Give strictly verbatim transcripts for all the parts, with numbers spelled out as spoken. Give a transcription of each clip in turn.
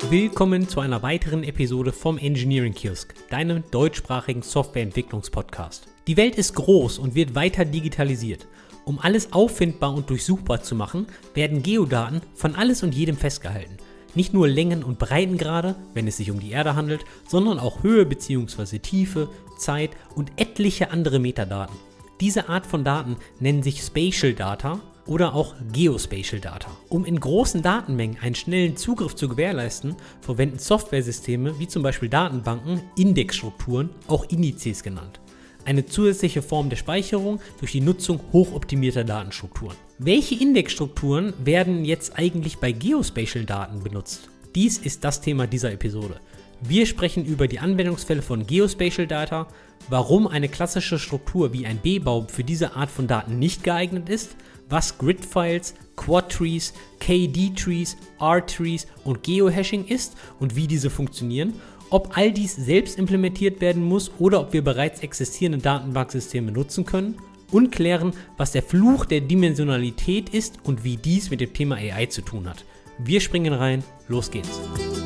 Willkommen zu einer weiteren Episode vom Engineering Kiosk, deinem deutschsprachigen Softwareentwicklungspodcast. Die Welt ist groß und wird weiter digitalisiert. Um alles auffindbar und durchsuchbar zu machen, werden Geodaten von alles und jedem festgehalten. Nicht nur Längen- und Breitengrade, wenn es sich um die Erde handelt, sondern auch Höhe bzw. Tiefe, Zeit und etliche andere Metadaten. Diese Art von Daten nennen sich Spatial Data oder auch Geospatial Data. Um in großen Datenmengen einen schnellen Zugriff zu gewährleisten, verwenden Softwaresysteme wie zum Beispiel Datenbanken Indexstrukturen, auch Indizes genannt. Eine zusätzliche Form der Speicherung durch die Nutzung hochoptimierter Datenstrukturen. Welche Indexstrukturen werden jetzt eigentlich bei Geospatial Daten benutzt? Dies ist das Thema dieser Episode. Wir sprechen über die Anwendungsfälle von Geospatial Data, warum eine klassische Struktur wie ein B-Baum für diese Art von Daten nicht geeignet ist, was Grid-Files, Quad-Trees, K D-Trees, R-Trees und Geohashing ist und wie diese funktionieren, ob all dies selbst implementiert werden muss oder ob wir bereits existierende Datenbanksysteme nutzen können und klären, was der Fluch der Dimensionalität ist und wie dies mit dem Thema A I zu tun hat. Wir springen rein, los geht's.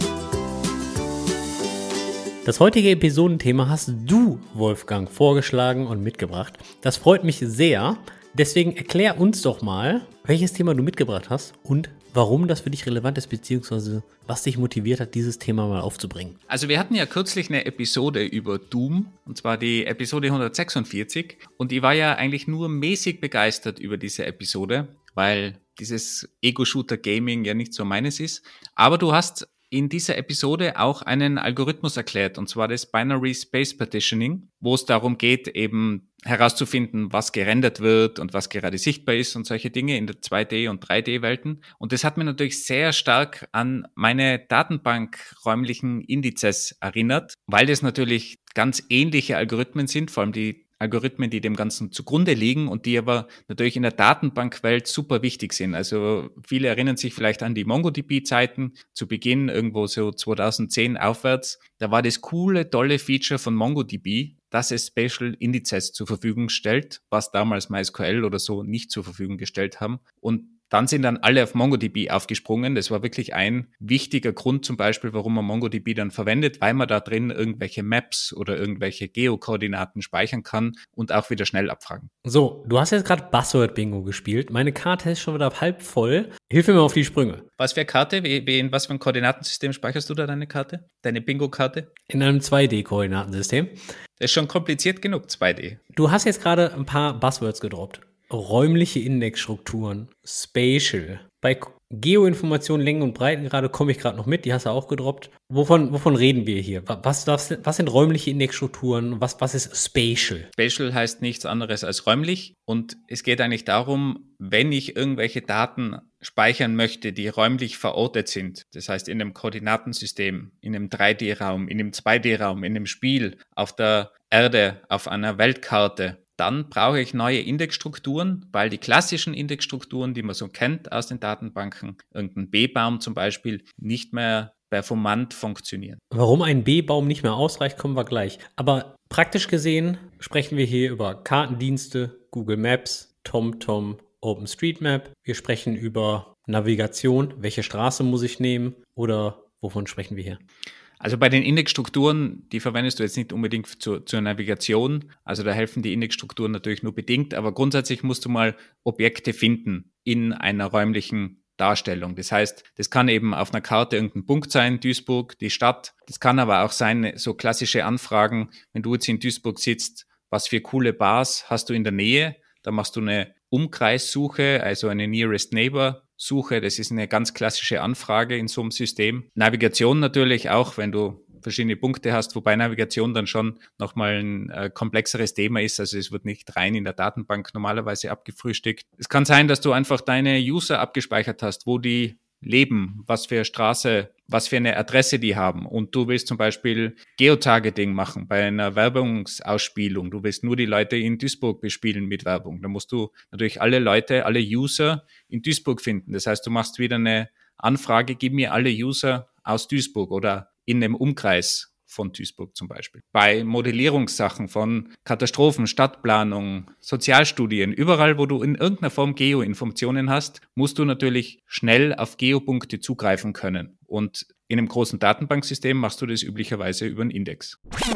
Das heutige Episodenthema hast du, Wolfgang, vorgeschlagen und mitgebracht. Das freut mich sehr. Deswegen erklär uns doch mal, welches Thema du mitgebracht hast und warum das für dich relevant ist, beziehungsweise was dich motiviert hat, dieses Thema mal aufzubringen. Also wir hatten ja kürzlich eine Episode über Doom, und zwar die Episode hundertsechsundvierzig. Und ich war ja eigentlich nur mäßig begeistert über diese Episode, weil dieses Ego-Shooter-Gaming ja nicht so meines ist. Aber du hast in dieser Episode auch einen Algorithmus erklärt, und zwar das Binary Space Partitioning, wo es darum geht, eben herauszufinden, was gerendert wird und was gerade sichtbar ist und solche Dinge in der zwei D- und drei D-Welten. Und das hat mich natürlich sehr stark an meine Datenbankräumlichen Indizes erinnert, weil das natürlich ganz ähnliche Algorithmen sind, vor allem die Algorithmen, die dem Ganzen zugrunde liegen und die aber natürlich in der Datenbankwelt super wichtig sind. Also viele erinnern sich vielleicht an die MongoDB-Zeiten zu Beginn, irgendwo so zweitausendzehn aufwärts. Da war das coole, tolle Feature von MongoDB, dass es Spatial Indizes zur Verfügung stellt, was damals MySQL oder so nicht zur Verfügung gestellt haben. Und dann sind dann alle auf MongoDB aufgesprungen. Das war wirklich ein wichtiger Grund zum Beispiel, warum man MongoDB dann verwendet, weil man da drin irgendwelche Maps oder irgendwelche Geokoordinaten speichern kann und auch wieder schnell abfragen. So, du hast jetzt gerade Buzzword-Bingo gespielt. Meine Karte ist schon wieder halb voll. Hilf mir mal auf die Sprünge. Was für eine Karte? Wie, wie in was für ein Koordinatensystem speicherst du da deine Karte? Deine Bingo-Karte? In einem zwei D-Koordinatensystem. Das ist schon kompliziert genug, zwei D. Du hast jetzt gerade ein paar Buzzwords gedroppt. Räumliche Indexstrukturen, Spatial. Bei Geoinformationen, Längen und Breitengrade komme ich gerade noch mit, die hast du auch gedroppt. Wovon, wovon reden wir hier? Was, was, was sind räumliche Indexstrukturen? Was, was ist Spatial? Spatial heißt nichts anderes als räumlich und es geht eigentlich darum, wenn ich irgendwelche Daten speichern möchte, die räumlich verortet sind, das heißt in einem Koordinatensystem, in einem drei D-Raum, in einem zwei D-Raum, in einem Spiel, auf der Erde, auf einer Weltkarte, dann brauche ich neue Indexstrukturen, weil die klassischen Indexstrukturen, die man so kennt aus den Datenbanken, irgendein B-Baum zum Beispiel, nicht mehr performant funktionieren. Warum ein B-Baum nicht mehr ausreicht, kommen wir gleich. Aber praktisch gesehen sprechen wir hier über Kartendienste, Google Maps, TomTom, OpenStreetMap. Wir sprechen über Navigation, welche Straße muss ich nehmen oder wovon sprechen wir hier? Also bei den Indexstrukturen, die verwendest du jetzt nicht unbedingt zur, zur Navigation. Also da helfen die Indexstrukturen natürlich nur bedingt, aber grundsätzlich musst du mal Objekte finden in einer räumlichen Darstellung. Das heißt, das kann eben auf einer Karte irgendein Punkt sein, Duisburg, die Stadt. Das kann aber auch sein, so klassische Anfragen, wenn du jetzt in Duisburg sitzt, was für coole Bars hast du in der Nähe? Da machst du eine Umkreissuche, also eine Nearest Neighbor Suche. Das ist eine ganz klassische Anfrage in so einem System. Navigation natürlich auch, wenn du verschiedene Punkte hast, wobei Navigation dann schon nochmal ein äh, komplexeres Thema ist. Also es wird nicht rein in der Datenbank normalerweise abgefrühstückt. Es kann sein, dass du einfach deine User abgespeichert hast, wo die leben, was für eine Straße, was für eine Adresse die haben. Und du willst zum Beispiel Geotargeting machen bei einer Werbungsausspielung. Du willst nur die Leute in Duisburg bespielen mit Werbung. Da musst du natürlich alle Leute, alle User in Duisburg finden. Das heißt, du machst wieder eine Anfrage, gib mir alle User aus Duisburg oder in einem Umkreis von Duisburg zum Beispiel. Bei Modellierungssachen von Katastrophen, Stadtplanung, Sozialstudien, überall, wo du in irgendeiner Form Geoinformationen hast, musst du natürlich schnell auf Geopunkte zugreifen können. Und in einem großen Datenbanksystem machst du das üblicherweise über einen Index.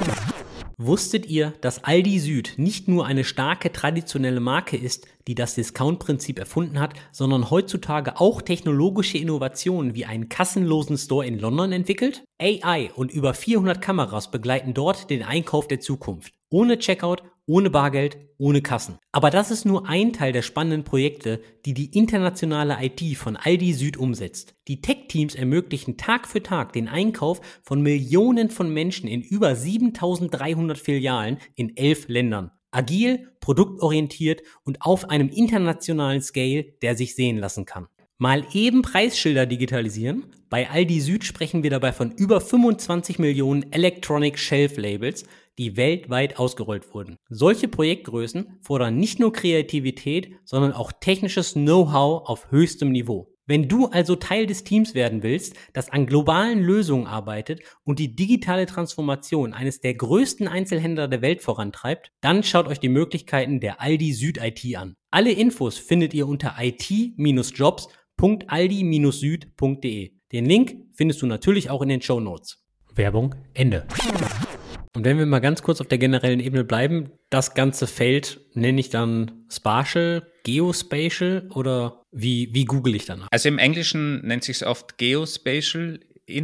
Wusstet ihr, dass Aldi Süd nicht nur eine starke traditionelle Marke ist, die das Discount-Prinzip erfunden hat, sondern heutzutage auch technologische Innovationen wie einen kassenlosen Store in London entwickelt? A I und über vierhundert Kameras begleiten dort den Einkauf der Zukunft. Ohne Checkout, ohne Bargeld, ohne Kassen. Aber das ist nur ein Teil der spannenden Projekte, die die internationale I T von Aldi Süd umsetzt. Die Tech-Teams ermöglichen Tag für Tag den Einkauf von Millionen von Menschen in über siebentausenddreihundert Filialen in elf Ländern. Agil, produktorientiert und auf einem internationalen Scale, der sich sehen lassen kann. Mal eben Preisschilder digitalisieren? Bei Aldi Süd sprechen wir dabei von über fünfundzwanzig Millionen Electronic Shelf Labels, die weltweit ausgerollt wurden. Solche Projektgrößen fordern nicht nur Kreativität, sondern auch technisches Know-how auf höchstem Niveau. Wenn du also Teil des Teams werden willst, das an globalen Lösungen arbeitet und die digitale Transformation eines der größten Einzelhändler der Welt vorantreibt, dann schaut euch die Möglichkeiten der Aldi Süd I T an. Alle Infos findet ihr unter i t Bindestrich jobs punkt aldi Bindestrich süd punkt de. Den Link findest du natürlich auch in den Shownotes. Werbung Ende. Und wenn wir mal ganz kurz auf der generellen Ebene bleiben, das ganze Feld nenne ich dann Spatial, Geospatial oder wie, wie google ich danach? Also im Englischen nennt sich es oft Geospatial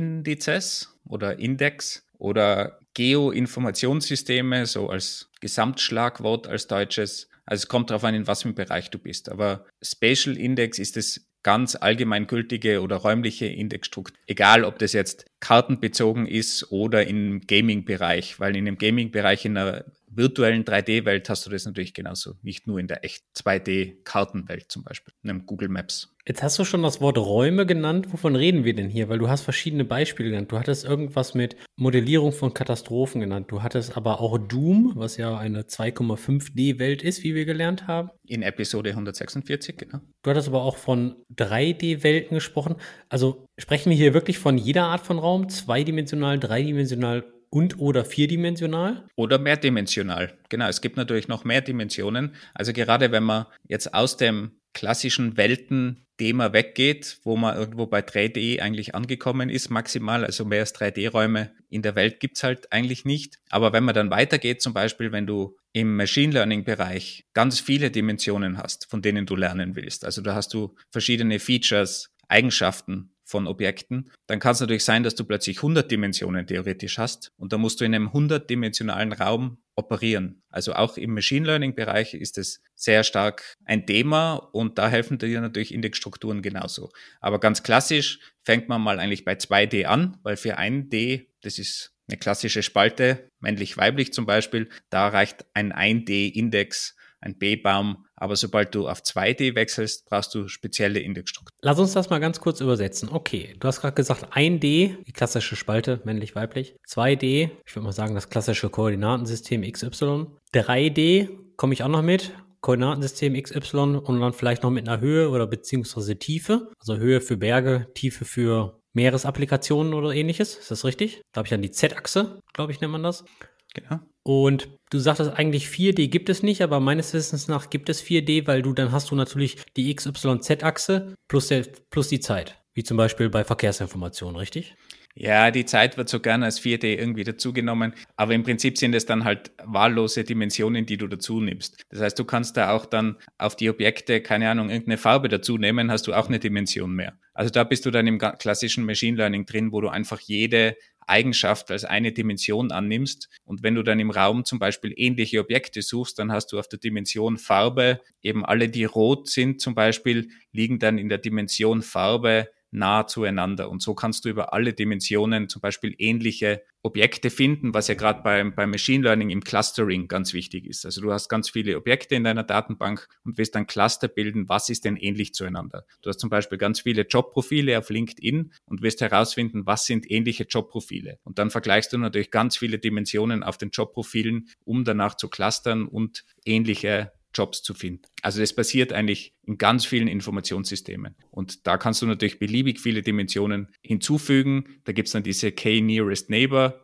Indices oder Index oder Geoinformationssysteme, so als Gesamtschlagwort als deutsches. Also es kommt darauf an, in was für einem Bereich du bist. Aber Spatial Index ist das ganz allgemeingültige oder räumliche Indexstruktur. Egal, ob das jetzt kartenbezogen ist oder im Gaming-Bereich, weil in dem Gaming-Bereich in einer virtuellen drei D-Welt hast du das natürlich genauso. Nicht nur in der echt zwei D-Kartenwelt zum Beispiel, in einem Google Maps. Jetzt hast du schon das Wort Räume genannt. Wovon reden wir denn hier? Weil du hast verschiedene Beispiele genannt. Du hattest irgendwas mit Modellierung von Katastrophen genannt. Du hattest aber auch Doom, was ja eine zwei Komma fünf D-Welt ist, wie wir gelernt haben. In Episode hundertsechsundvierzig, genau. Du hattest aber auch von drei D-Welten gesprochen. Also sprechen wir hier wirklich von jeder Art von Raum? Zweidimensional, dreidimensional und oder vierdimensional? Oder mehrdimensional. Genau, es gibt natürlich noch mehr Dimensionen. Also gerade wenn man jetzt aus dem klassischen Welten-Thema weggeht, wo man irgendwo bei drei D eigentlich angekommen ist, maximal, also mehr als drei D-Räume in der Welt gibt's halt eigentlich nicht. Aber wenn man dann weitergeht, zum Beispiel, wenn du im Machine Learning-Bereich ganz viele Dimensionen hast, von denen du lernen willst, also da hast du verschiedene Features, Eigenschaften von Objekten, dann kann es natürlich sein, dass du plötzlich hundert Dimensionen theoretisch hast und da musst du in einem hundertdimensionalen Raum operieren. Also auch im Machine Learning-Bereich ist es sehr stark ein Thema und da helfen dir natürlich Indexstrukturen genauso. Aber ganz klassisch fängt man mal eigentlich bei zwei D an, weil für ein D, das ist eine klassische Spalte, männlich-weiblich zum Beispiel, da reicht ein ein D-Index, ein B-Baum, aber sobald du auf zwei D wechselst, brauchst du spezielle Indexstrukturen. Lass uns das mal ganz kurz übersetzen. Okay, du hast gerade gesagt ein D, die klassische Spalte, männlich-weiblich. zwei D, ich würde mal sagen das klassische Koordinatensystem X Y. drei D komme ich auch noch mit, Koordinatensystem X Y und dann vielleicht noch mit einer Höhe oder beziehungsweise Tiefe. Also Höhe für Berge, Tiefe für Meeresapplikationen oder ähnliches. Ist das richtig? Da habe ich dann die Z-Achse, glaube ich, nennt man das. Genau. Und du sagtest eigentlich vier D gibt es nicht, aber meines Wissens nach gibt es vier D, weil du dann hast du natürlich die X Y Z-Achse plus, der, plus die Zeit, wie zum Beispiel bei Verkehrsinformationen, richtig? Ja, die Zeit wird so gern als vier D irgendwie dazugenommen, aber im Prinzip sind es dann halt wahllose Dimensionen, die du dazu nimmst. Das heißt, du kannst da auch dann auf die Objekte, keine Ahnung, irgendeine Farbe dazu nehmen, hast du auch eine Dimension mehr. Also da bist du dann im klassischen Machine Learning drin, wo du einfach jede Eigenschaft als eine Dimension annimmst. Und wenn du dann im Raum zum Beispiel ähnliche Objekte suchst, dann hast du auf der Dimension Farbe eben alle, die rot sind zum Beispiel, liegen dann in der Dimension Farbe nah zueinander. Und so kannst du über alle Dimensionen zum Beispiel ähnliche Objekte finden, was ja gerade beim, beim Machine Learning im Clustering ganz wichtig ist. Also du hast ganz viele Objekte in deiner Datenbank und willst dann Cluster bilden, was ist denn ähnlich zueinander. Du hast zum Beispiel ganz viele Jobprofile auf LinkedIn und wirst herausfinden, was sind ähnliche Jobprofile. Und dann vergleichst du natürlich ganz viele Dimensionen auf den Jobprofilen, um danach zu clustern und ähnliche Jobs zu finden. Also das passiert eigentlich in ganz vielen Informationssystemen. Und da kannst du natürlich beliebig viele Dimensionen hinzufügen. Da gibt es dann diese K-Nearest Neighbor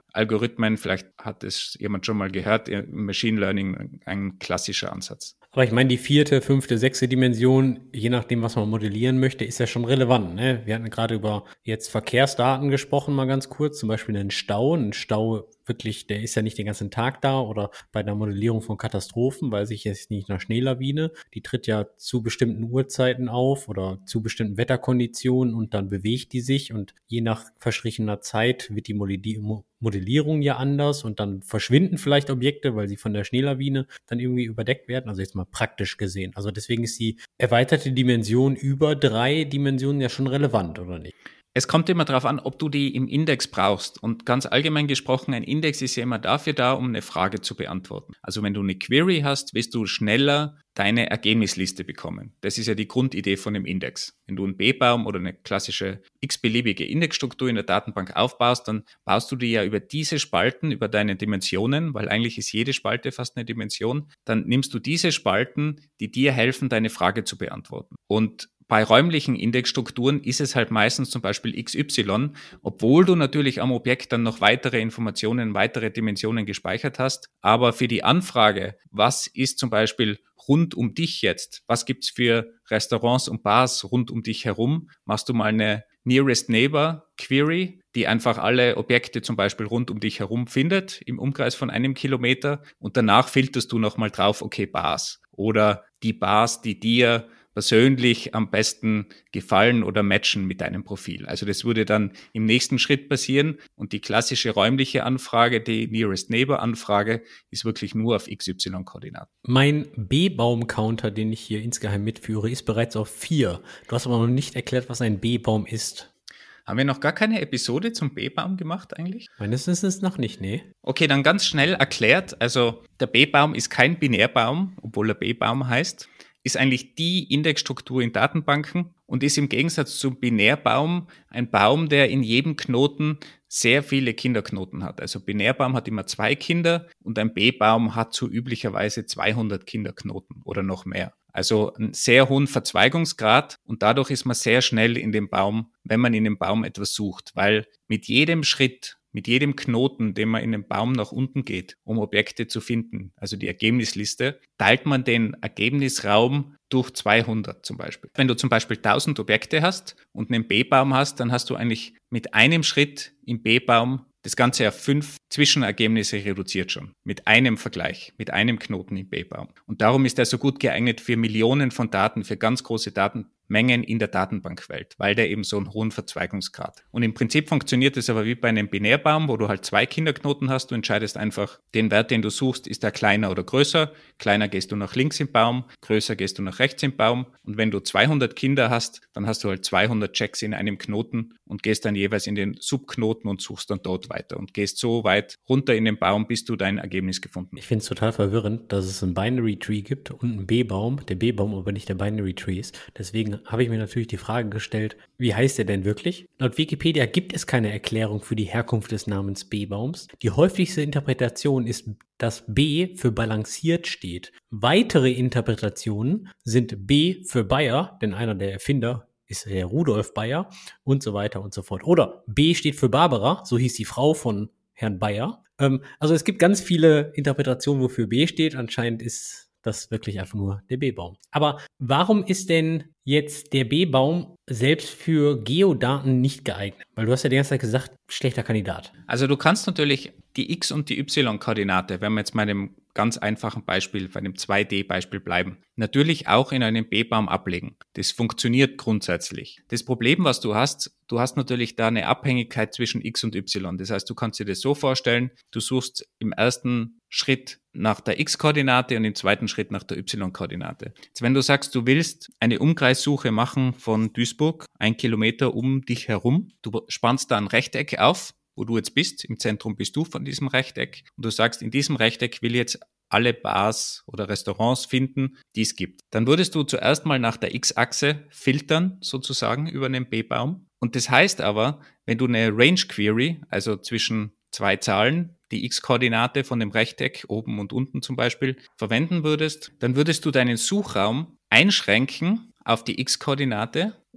Algorithmen. Vielleicht hat es jemand schon mal gehört, Machine Learning ein klassischer Ansatz. Aber ich meine, die vierte, fünfte, sechste Dimension, je nachdem, was man modellieren möchte, ist ja schon relevant. Ne? Wir hatten gerade über jetzt Verkehrsdaten gesprochen, mal ganz kurz, zum Beispiel einen Stau. Ein Stau wirklich, der ist ja nicht den ganzen Tag da, oder bei der Modellierung von Katastrophen, weil sich jetzt nicht eine Schneelawine, die tritt ja zu bestimmten Uhrzeiten auf oder zu bestimmten Wetterkonditionen und dann bewegt die sich, und je nach verstrichener Zeit wird die Modellierung ja anders und dann verschwinden vielleicht Objekte, weil sie von der Schneelawine dann irgendwie überdeckt werden. Also jetzt mal praktisch gesehen. Also deswegen ist die erweiterte Dimension über drei Dimensionen ja schon relevant, oder nicht? Es kommt immer darauf an, ob du die im Index brauchst. Und ganz allgemein gesprochen, ein Index ist ja immer dafür da, um eine Frage zu beantworten. Also wenn du eine Query hast, wirst du schneller deine Ergebnisliste bekommen. Das ist ja die Grundidee von dem Index. Wenn du einen B-Baum oder eine klassische x-beliebige Indexstruktur in der Datenbank aufbaust, dann baust du die ja über diese Spalten, über deine Dimensionen, weil eigentlich ist jede Spalte fast eine Dimension. Dann nimmst du diese Spalten, die dir helfen, deine Frage zu beantworten. Und bei räumlichen Indexstrukturen ist es halt meistens zum Beispiel X Y, obwohl du natürlich am Objekt dann noch weitere Informationen, weitere Dimensionen gespeichert hast. Aber für die Anfrage, was ist zum Beispiel rund um dich jetzt, was gibt's für Restaurants und Bars rund um dich herum, machst du mal eine Nearest Neighbor Query, die einfach alle Objekte zum Beispiel rund um dich herum findet, im Umkreis von einem Kilometer, und danach filterst du nochmal drauf, okay, Bars oder die Bars, die dir persönlich am besten gefallen oder matchen mit deinem Profil. Also das würde dann im nächsten Schritt passieren, und die klassische räumliche Anfrage, die Nearest Neighbor Anfrage, ist wirklich nur auf X Y-Koordinaten. Mein B-Baum-Counter, den ich hier insgeheim mitführe, ist bereits auf vier. Du hast aber noch nicht erklärt, was ein B-Baum ist. Haben wir noch gar keine Episode zum B-Baum gemacht eigentlich? Meines Wissens noch nicht, nee. Okay, dann ganz schnell erklärt. Also der B-Baum ist kein Binärbaum, obwohl er B-Baum heißt. Ist eigentlich die Indexstruktur in Datenbanken und ist im Gegensatz zum Binärbaum ein Baum, der in jedem Knoten sehr viele Kinderknoten hat. Also Binärbaum hat immer zwei Kinder und ein B-Baum hat so üblicherweise zweihundert Kinderknoten oder noch mehr. Also einen sehr hohen Verzweigungsgrad, und dadurch ist man sehr schnell in dem Baum, wenn man in dem Baum etwas sucht, weil mit jedem Schritt, mit jedem Knoten, den man in den Baum nach unten geht, um Objekte zu finden, also die Ergebnisliste, teilt man den Ergebnisraum durch zweihundert zum Beispiel. Wenn du zum Beispiel tausend Objekte hast und einen B-Baum hast, dann hast du eigentlich mit einem Schritt im B-Baum das Ganze auf fünf Zwischenergebnisse reduziert schon. Mit einem Vergleich, mit einem Knoten im B-Baum. Und darum ist er so gut geeignet für Millionen von Daten, für ganz große Datenmengen in der Datenbankwelt, weil der eben so einen hohen Verzweigungsgrad. Und im Prinzip funktioniert es aber wie bei einem Binärbaum, wo du halt zwei Kinderknoten hast. Du entscheidest einfach, den Wert, den du suchst, ist der kleiner oder größer. Kleiner gehst du nach links im Baum, größer gehst du nach rechts im Baum. Und wenn du zweihundert Kinder hast, dann hast du halt zweihundert Checks in einem Knoten und gehst dann jeweils in den Subknoten und suchst dann dort weiter und gehst so weit runter in den Baum, bis du dein Ergebnis gefunden hast. Ich finde es total verwirrend, dass es einen Binary Tree gibt und einen B-Baum, der B-Baum aber nicht der Binary Tree ist. Deswegen habe ich mir natürlich die Frage gestellt, wie heißt der denn wirklich? Laut Wikipedia gibt es keine Erklärung für die Herkunft des Namens B-Baums. Die häufigste Interpretation ist, dass B für balanciert steht. Weitere Interpretationen sind B für Bayer, denn einer der Erfinder ist der Rudolf Bayer und so weiter und so fort. Oder B steht für Barbara, so hieß die Frau von Herrn Bayer. Ähm, also es gibt ganz viele Interpretationen, wofür B steht. Anscheinend ist das wirklich einfach nur der B-Baum. Aber warum ist denn jetzt der B-Baum selbst für Geodaten nicht geeignet? Weil du hast ja die ganze Zeit gesagt, schlechter Kandidat. Also du kannst natürlich die X- und die Y-Koordinate, wenn wir jetzt mal dem ganz einfachen Beispiel, bei einem zwei D-Beispiel bleiben, natürlich auch in einem B-Baum ablegen. Das funktioniert grundsätzlich. Das Problem, was du hast, du hast natürlich da eine Abhängigkeit zwischen X und Y. Das heißt, du kannst dir das so vorstellen, du suchst im ersten Schritt nach der X-Koordinate und im zweiten Schritt nach der Y-Koordinate. Jetzt, wenn du sagst, du willst eine Umkreissuche machen von Duisburg, ein Kilometer um dich herum, du spannst da ein Rechteck auf, wo du jetzt bist, im Zentrum bist du von diesem Rechteck, und du sagst, in diesem Rechteck will ich jetzt alle Bars oder Restaurants finden, die es gibt. Dann würdest du zuerst mal nach der X-Achse filtern, sozusagen, über einen B-Baum. Und das heißt aber, wenn du eine Range-Query, also zwischen zwei Zahlen, die X-Koordinate von dem Rechteck, oben und unten zum Beispiel, verwenden würdest, dann würdest du deinen Suchraum einschränken auf die X-Koordinate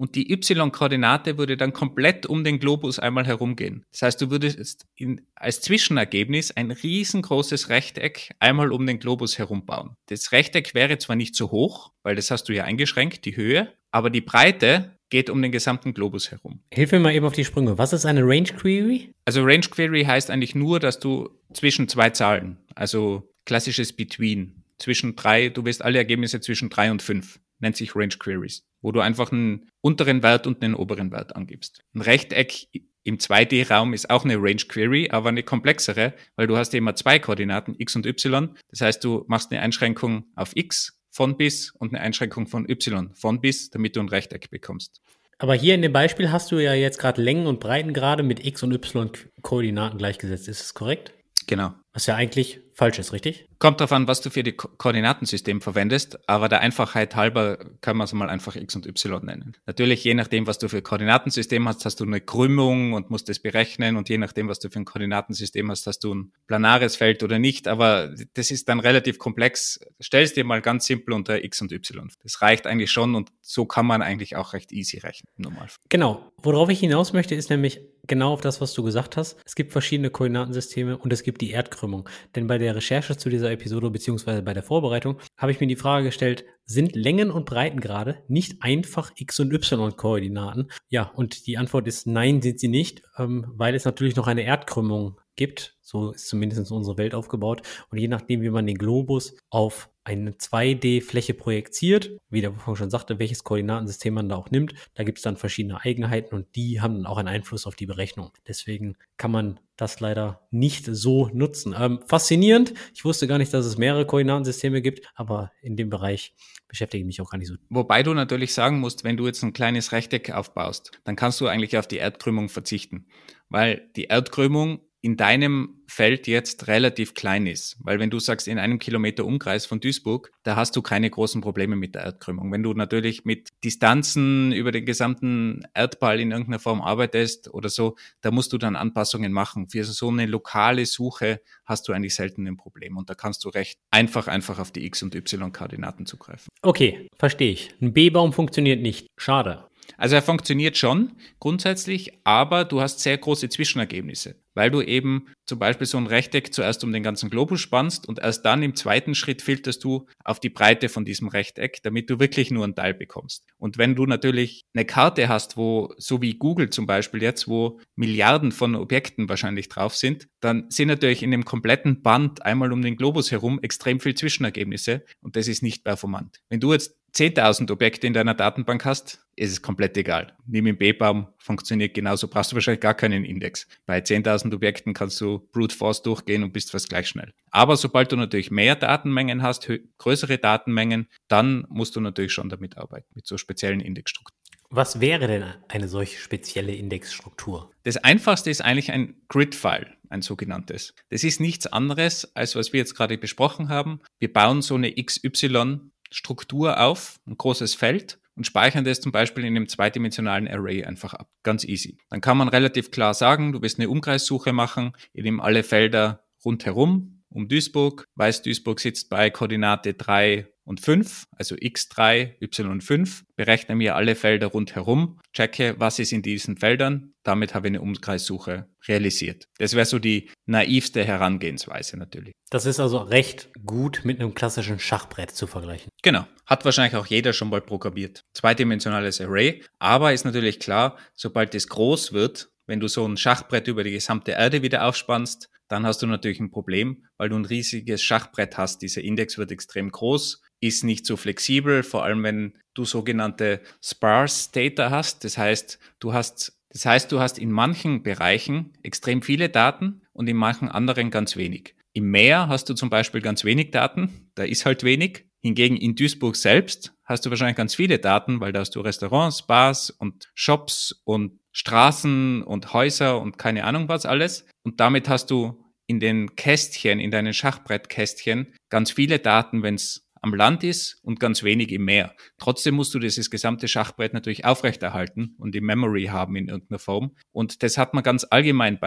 und die y-Koordinate würde dann komplett um den Globus einmal herumgehen. Das heißt, du würdest in, als Zwischenergebnis ein riesengroßes Rechteck einmal um den Globus herum bauen. Das Rechteck wäre zwar nicht so hoch, weil das hast du ja eingeschränkt, die Höhe, aber die Breite geht um den gesamten Globus herum. Hilf mir mal eben auf die Sprünge. Was ist eine Range Query? Also Range Query heißt eigentlich nur, dass du zwischen zwei Zahlen, also klassisches Between, zwischen drei, du willst alle Ergebnisse zwischen drei und fünf, nennt sich Range Queries, wo du einfach einen unteren Wert und einen oberen Wert angibst. Ein Rechteck im zwei D Raum ist auch eine Range Query, aber eine komplexere, weil du hast ja immer zwei Koordinaten, x und y. Das heißt, du machst eine Einschränkung auf x von bis und eine Einschränkung von y von bis, damit du ein Rechteck bekommst. Aber hier in dem Beispiel hast du ja jetzt gerade Längen und Breitengrade mit x und y-Koordinaten gleichgesetzt. Ist das korrekt? Genau. Was ja eigentlich falsch ist, richtig? Kommt darauf an, was du für die Ko- Koordinatensystem verwendest, aber der Einfachheit halber kann man es mal einfach x und y nennen. Natürlich, je nachdem, was du für ein Koordinatensystem hast, hast du eine Krümmung und musst das berechnen und je nachdem, was du für ein Koordinatensystem hast, hast du ein planares Feld oder nicht, aber das ist dann relativ komplex. Stell es dir mal ganz simpel unter x und y. Das reicht eigentlich schon und so kann man eigentlich auch recht easy rechnen, im Normalfall. Genau. Worauf ich hinaus möchte, ist nämlich genau auf das, was du gesagt hast. Es gibt verschiedene Koordinatensysteme und es gibt die Erdkrümmung. Denn bei der Recherche zu dieser Episode beziehungsweise bei der Vorbereitung habe ich mir die Frage gestellt, sind Längen- und Breitengrade nicht einfach x- und y-Koordinaten? Ja, und die Antwort ist nein, sind sie nicht, ähm, weil es natürlich noch eine Erdkrümmung gibt. So ist zumindest unsere Welt aufgebaut. Und je nachdem, wie man den Globus auf eine zwei D-Fläche projiziert, wie der Wolfgang schon sagte, welches Koordinatensystem man da auch nimmt, da gibt es dann verschiedene Eigenheiten und die haben dann auch einen Einfluss auf die Berechnung. Deswegen kann man das leider nicht so nutzen. Ähm, faszinierend. Ich wusste gar nicht, dass es mehrere Koordinatensysteme gibt, aber in dem Bereich beschäftige ich mich auch gar nicht so. Wobei du natürlich sagen musst, wenn du jetzt ein kleines Rechteck aufbaust, dann kannst du eigentlich auf die Erdkrümmung verzichten, weil die Erdkrümmung in deinem Feld jetzt relativ klein ist. Weil wenn du sagst, in einem Kilometer Umkreis von Duisburg, da hast du keine großen Probleme mit der Erdkrümmung. Wenn du natürlich mit Distanzen über den gesamten Erdball in irgendeiner Form arbeitest oder so, da musst du dann Anpassungen machen. Für so eine lokale Suche hast du eigentlich selten ein Problem. Und da kannst du recht einfach, einfach auf die X- und Y-Koordinaten zugreifen. Okay, verstehe ich. Ein B-Baum funktioniert nicht. Schade. Also er funktioniert schon grundsätzlich, aber du hast sehr große Zwischenergebnisse, weil du eben zum Beispiel so ein Rechteck zuerst um den ganzen Globus spannst und erst dann im zweiten Schritt filterst du auf die Breite von diesem Rechteck, damit du wirklich nur einen Teil bekommst. Und wenn du natürlich eine Karte hast, wo, so wie Google zum Beispiel jetzt, wo Milliarden von Objekten wahrscheinlich drauf sind, dann sind natürlich in dem kompletten Band einmal um den Globus herum extrem viel Zwischenergebnisse und das ist nicht performant. Wenn du jetzt zehntausend Objekte in deiner Datenbank hast, ist es komplett egal. Nimm den B-Baum, funktioniert genauso, brauchst du wahrscheinlich gar keinen Index. Bei zehntausend Objekten kannst du Brute Force durchgehen und bist fast gleich schnell. Aber sobald du natürlich mehr Datenmengen hast, hö- größere Datenmengen, dann musst du natürlich schon damit arbeiten, mit so speziellen Indexstrukturen. Was wäre denn eine solche spezielle Indexstruktur? Das Einfachste ist eigentlich ein Grid-File, ein sogenanntes. Das ist nichts anderes, als was wir jetzt gerade besprochen haben. Wir bauen so eine X Y-Struktur auf, ein großes Feld, und speichern das zum Beispiel in einem zweidimensionalen Array einfach ab. Ganz easy. Dann kann man relativ klar sagen, du willst eine Umkreissuche machen, ich nehme alle Felder rundherum um Duisburg, weiß, Duisburg sitzt bei Koordinate drei und fünf, also x drei, y fünf, berechne mir alle Felder rundherum, checke, was ist in diesen Feldern, damit habe ich eine Umkreissuche realisiert. Das wäre so die naivste Herangehensweise natürlich. Das ist also recht gut mit einem klassischen Schachbrett zu vergleichen. Genau, hat wahrscheinlich auch jeder schon mal programmiert. Zweidimensionales Array, aber ist natürlich klar, sobald es groß wird, wenn du so ein Schachbrett über die gesamte Erde wieder aufspannst, dann hast du natürlich ein Problem, weil du ein riesiges Schachbrett hast. Dieser Index wird extrem groß, ist nicht so flexibel, vor allem wenn du sogenannte Sparse Data hast. Das heißt, du hast, das heißt, du hast in manchen Bereichen extrem viele Daten und in manchen anderen ganz wenig. Im Meer hast du zum Beispiel ganz wenig Daten, da ist halt wenig. Hingegen in Duisburg selbst hast du wahrscheinlich ganz viele Daten, weil da hast du Restaurants, Bars und Shops und Straßen und Häuser und keine Ahnung was alles. Und damit hast du in den Kästchen, in deinen Schachbrettkästchen ganz viele Daten, wenn es am Land ist und ganz wenig im Meer. Trotzdem musst du dieses gesamte Schachbrett natürlich aufrechterhalten und die Memory haben in irgendeiner Form. Und das hat man ganz allgemein bei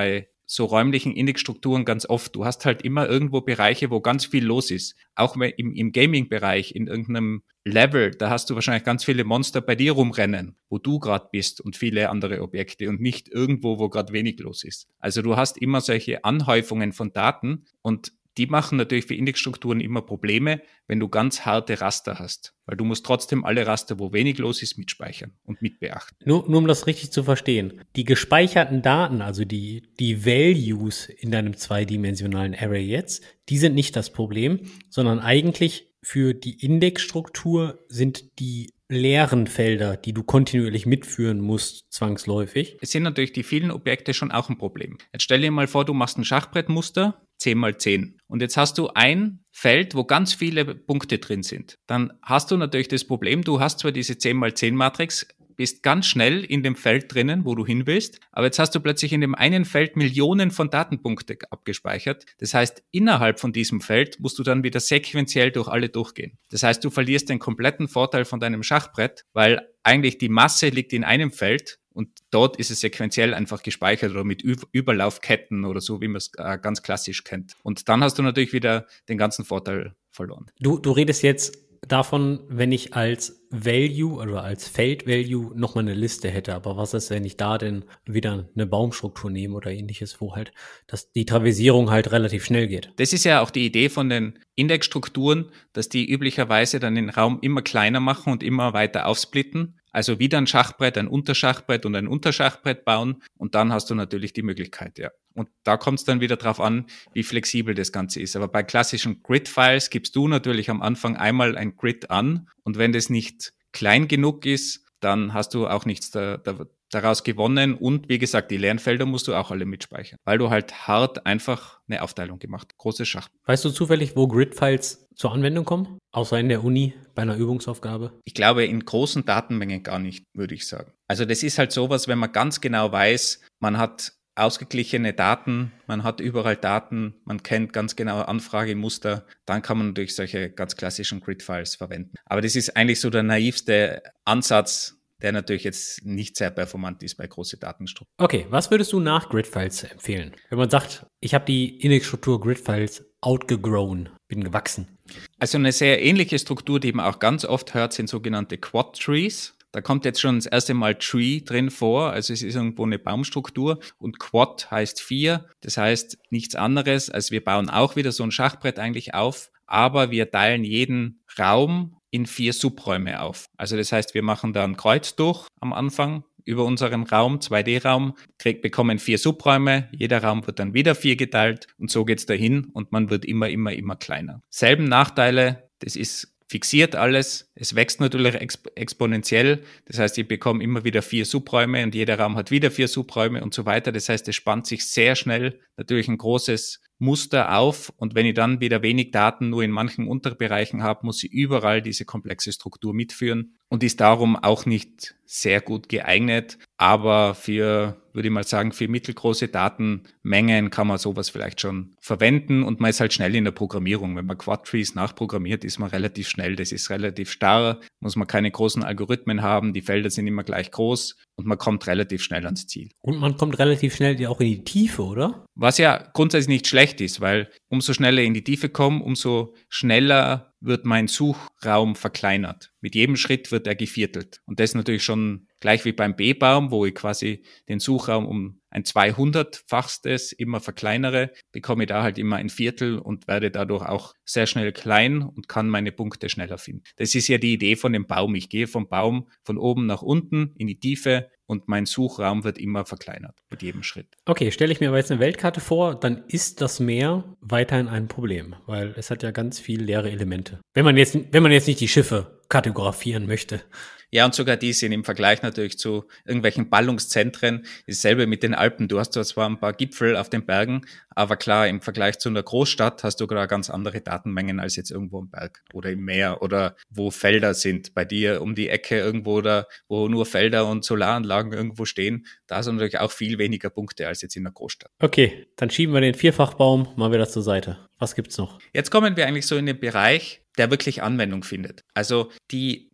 so räumlichen Indexstrukturen ganz oft. Du hast halt immer irgendwo Bereiche, wo ganz viel los ist. Auch im, im Gaming-Bereich, in irgendeinem Level, da hast du wahrscheinlich ganz viele Monster bei dir rumrennen, wo du gerade bist und viele andere Objekte und nicht irgendwo, wo gerade wenig los ist. Also du hast immer solche Anhäufungen von Daten und die machen natürlich für Indexstrukturen immer Probleme, wenn du ganz harte Raster hast. Weil du musst trotzdem alle Raster, wo wenig los ist, mitspeichern und mitbeachten. Nur, nur um das richtig zu verstehen. Die gespeicherten Daten, also die, die Values in deinem zweidimensionalen Array jetzt, die sind nicht das Problem, sondern eigentlich für die Indexstruktur sind die leeren Felder, die du kontinuierlich mitführen musst, zwangsläufig. Es sind natürlich die vielen Objekte schon auch ein Problem. Jetzt stell dir mal vor, du machst ein Schachbrettmuster, zehn mal zehn. Und jetzt hast du ein Feld, wo ganz viele Punkte drin sind. Dann hast du natürlich das Problem, du hast zwar diese zehn mal zehn Matrix, bist ganz schnell in dem Feld drinnen, wo du hin willst, aber jetzt hast du plötzlich in dem einen Feld Millionen von Datenpunkte abgespeichert. Das heißt, innerhalb von diesem Feld musst du dann wieder sequenziell durch alle durchgehen. Das heißt, du verlierst den kompletten Vorteil von deinem Schachbrett, weil eigentlich die Masse liegt in einem Feld und dort ist es sequenziell einfach gespeichert oder mit Ü- Überlaufketten oder so, wie man es äh, ganz klassisch kennt. Und dann hast du natürlich wieder den ganzen Vorteil verloren. Du, du redest jetzt davon, wenn ich als Value oder als Feld-Value nochmal eine Liste hätte. Aber was ist, wenn ich da denn wieder eine Baumstruktur nehme oder ähnliches, wo halt dass die Traversierung halt relativ schnell geht? Das ist ja auch die Idee von den Indexstrukturen, dass die üblicherweise dann den Raum immer kleiner machen und immer weiter aufsplitten. Also wieder ein Schachbrett, ein Unterschachbrett und ein Unterschachbrett bauen und dann hast du natürlich die Möglichkeit, ja. Und da kommt es dann wieder drauf an, wie flexibel das Ganze ist. Aber bei klassischen Grid-Files gibst du natürlich am Anfang einmal ein Grid an und wenn das nicht klein genug ist, dann hast du auch nichts da, da, daraus gewonnen und wie gesagt, die leeren Felder musst du auch alle mitspeichern, weil du halt hart einfach eine Aufteilung gemacht hast. Großes Schach. Weißt du zufällig, wo Grid-Files zur Anwendung kommen? Außer in der Uni bei einer Übungsaufgabe? Ich glaube, in großen Datenmengen gar nicht, würde ich sagen. Also das ist halt sowas, wenn man ganz genau weiß, man hat ausgeglichene Daten, man hat überall Daten, man kennt ganz genaue Anfragemuster, dann kann man natürlich solche ganz klassischen Grid-Files verwenden. Aber das ist eigentlich so der naivste Ansatz, der natürlich jetzt nicht sehr performant ist bei großen Datenstrukturen. Okay, was würdest du nach Grid-Files empfehlen? Wenn man sagt, ich habe die Indexstruktur Grid-Files outgegrown, bin gewachsen. Also eine sehr ähnliche Struktur, die man auch ganz oft hört, sind sogenannte Quad-Trees. Da kommt jetzt schon das erste Mal Tree drin vor, also es ist irgendwo eine Baumstruktur und Quad heißt vier, das heißt nichts anderes, als wir bauen auch wieder so ein Schachbrett eigentlich auf, aber wir teilen jeden Raum in vier Subräume auf. Also das heißt, wir machen da ein Kreuz durch am Anfang über unseren Raum, zwei D-Raum, krieg, bekommen vier Subräume, jeder Raum wird dann wieder vier geteilt und so geht's dahin und man wird immer, immer, immer kleiner. Selben Nachteile, das ist fixiert alles, es wächst natürlich exp- exponentiell, das heißt, ich bekomme immer wieder vier Subräume und jeder Raum hat wieder vier Subräume und so weiter, das heißt, es spannt sich sehr schnell natürlich ein großes Muster auf und wenn ich dann wieder wenig Daten nur in manchen Unterbereichen habe, muss ich überall diese komplexe Struktur mitführen und ist darum auch nicht sehr gut geeignet, aber für, würde ich mal sagen, für mittelgroße Datenmengen kann man sowas vielleicht schon verwenden und man ist halt schnell in der Programmierung. Wenn man Quad-Trees nachprogrammiert, ist man relativ schnell, das ist relativ starr, muss man keine großen Algorithmen haben, die Felder sind immer gleich groß und man kommt relativ schnell ans Ziel. Und man kommt relativ schnell auch in die Tiefe, oder? Was ja grundsätzlich nicht schlecht ist, weil umso schneller in die Tiefe kommen, umso schneller wird mein Suchraum verkleinert. Mit jedem Schritt wird er geviertelt. Und das ist natürlich schon gleich wie beim B-Baum, wo ich quasi den Suchraum um ein zweihundertfachstes immer verkleinere, bekomme ich da halt immer ein Viertel und werde dadurch auch sehr schnell klein und kann meine Punkte schneller finden. Das ist ja die Idee von dem Baum. Ich gehe vom Baum von oben nach unten in die Tiefe und mein Suchraum wird immer verkleinert mit jedem Schritt. Okay, stelle ich mir aber jetzt eine Weltkarte vor, dann ist das Meer weiterhin ein Problem, weil es hat ja ganz viele leere Elemente. Wenn man jetzt, wenn man jetzt nicht die Schiffe kartografieren möchte. Ja, und sogar die sind im Vergleich natürlich zu irgendwelchen Ballungszentren dasselbe mit den Alpen. Du hast zwar ein paar Gipfel auf den Bergen, aber klar, im Vergleich zu einer Großstadt hast du gerade ganz andere Datenmengen als jetzt irgendwo im Berg oder im Meer oder wo Felder sind. Bei dir um die Ecke irgendwo oder wo nur Felder und Solaranlagen irgendwo stehen, da sind natürlich auch viel weniger Punkte als jetzt in einer Großstadt. Okay, dann schieben wir den Vierfachbaum mal wieder zur Seite. Was gibt's noch? Jetzt kommen wir eigentlich so in den Bereich, der wirklich Anwendung findet. Also die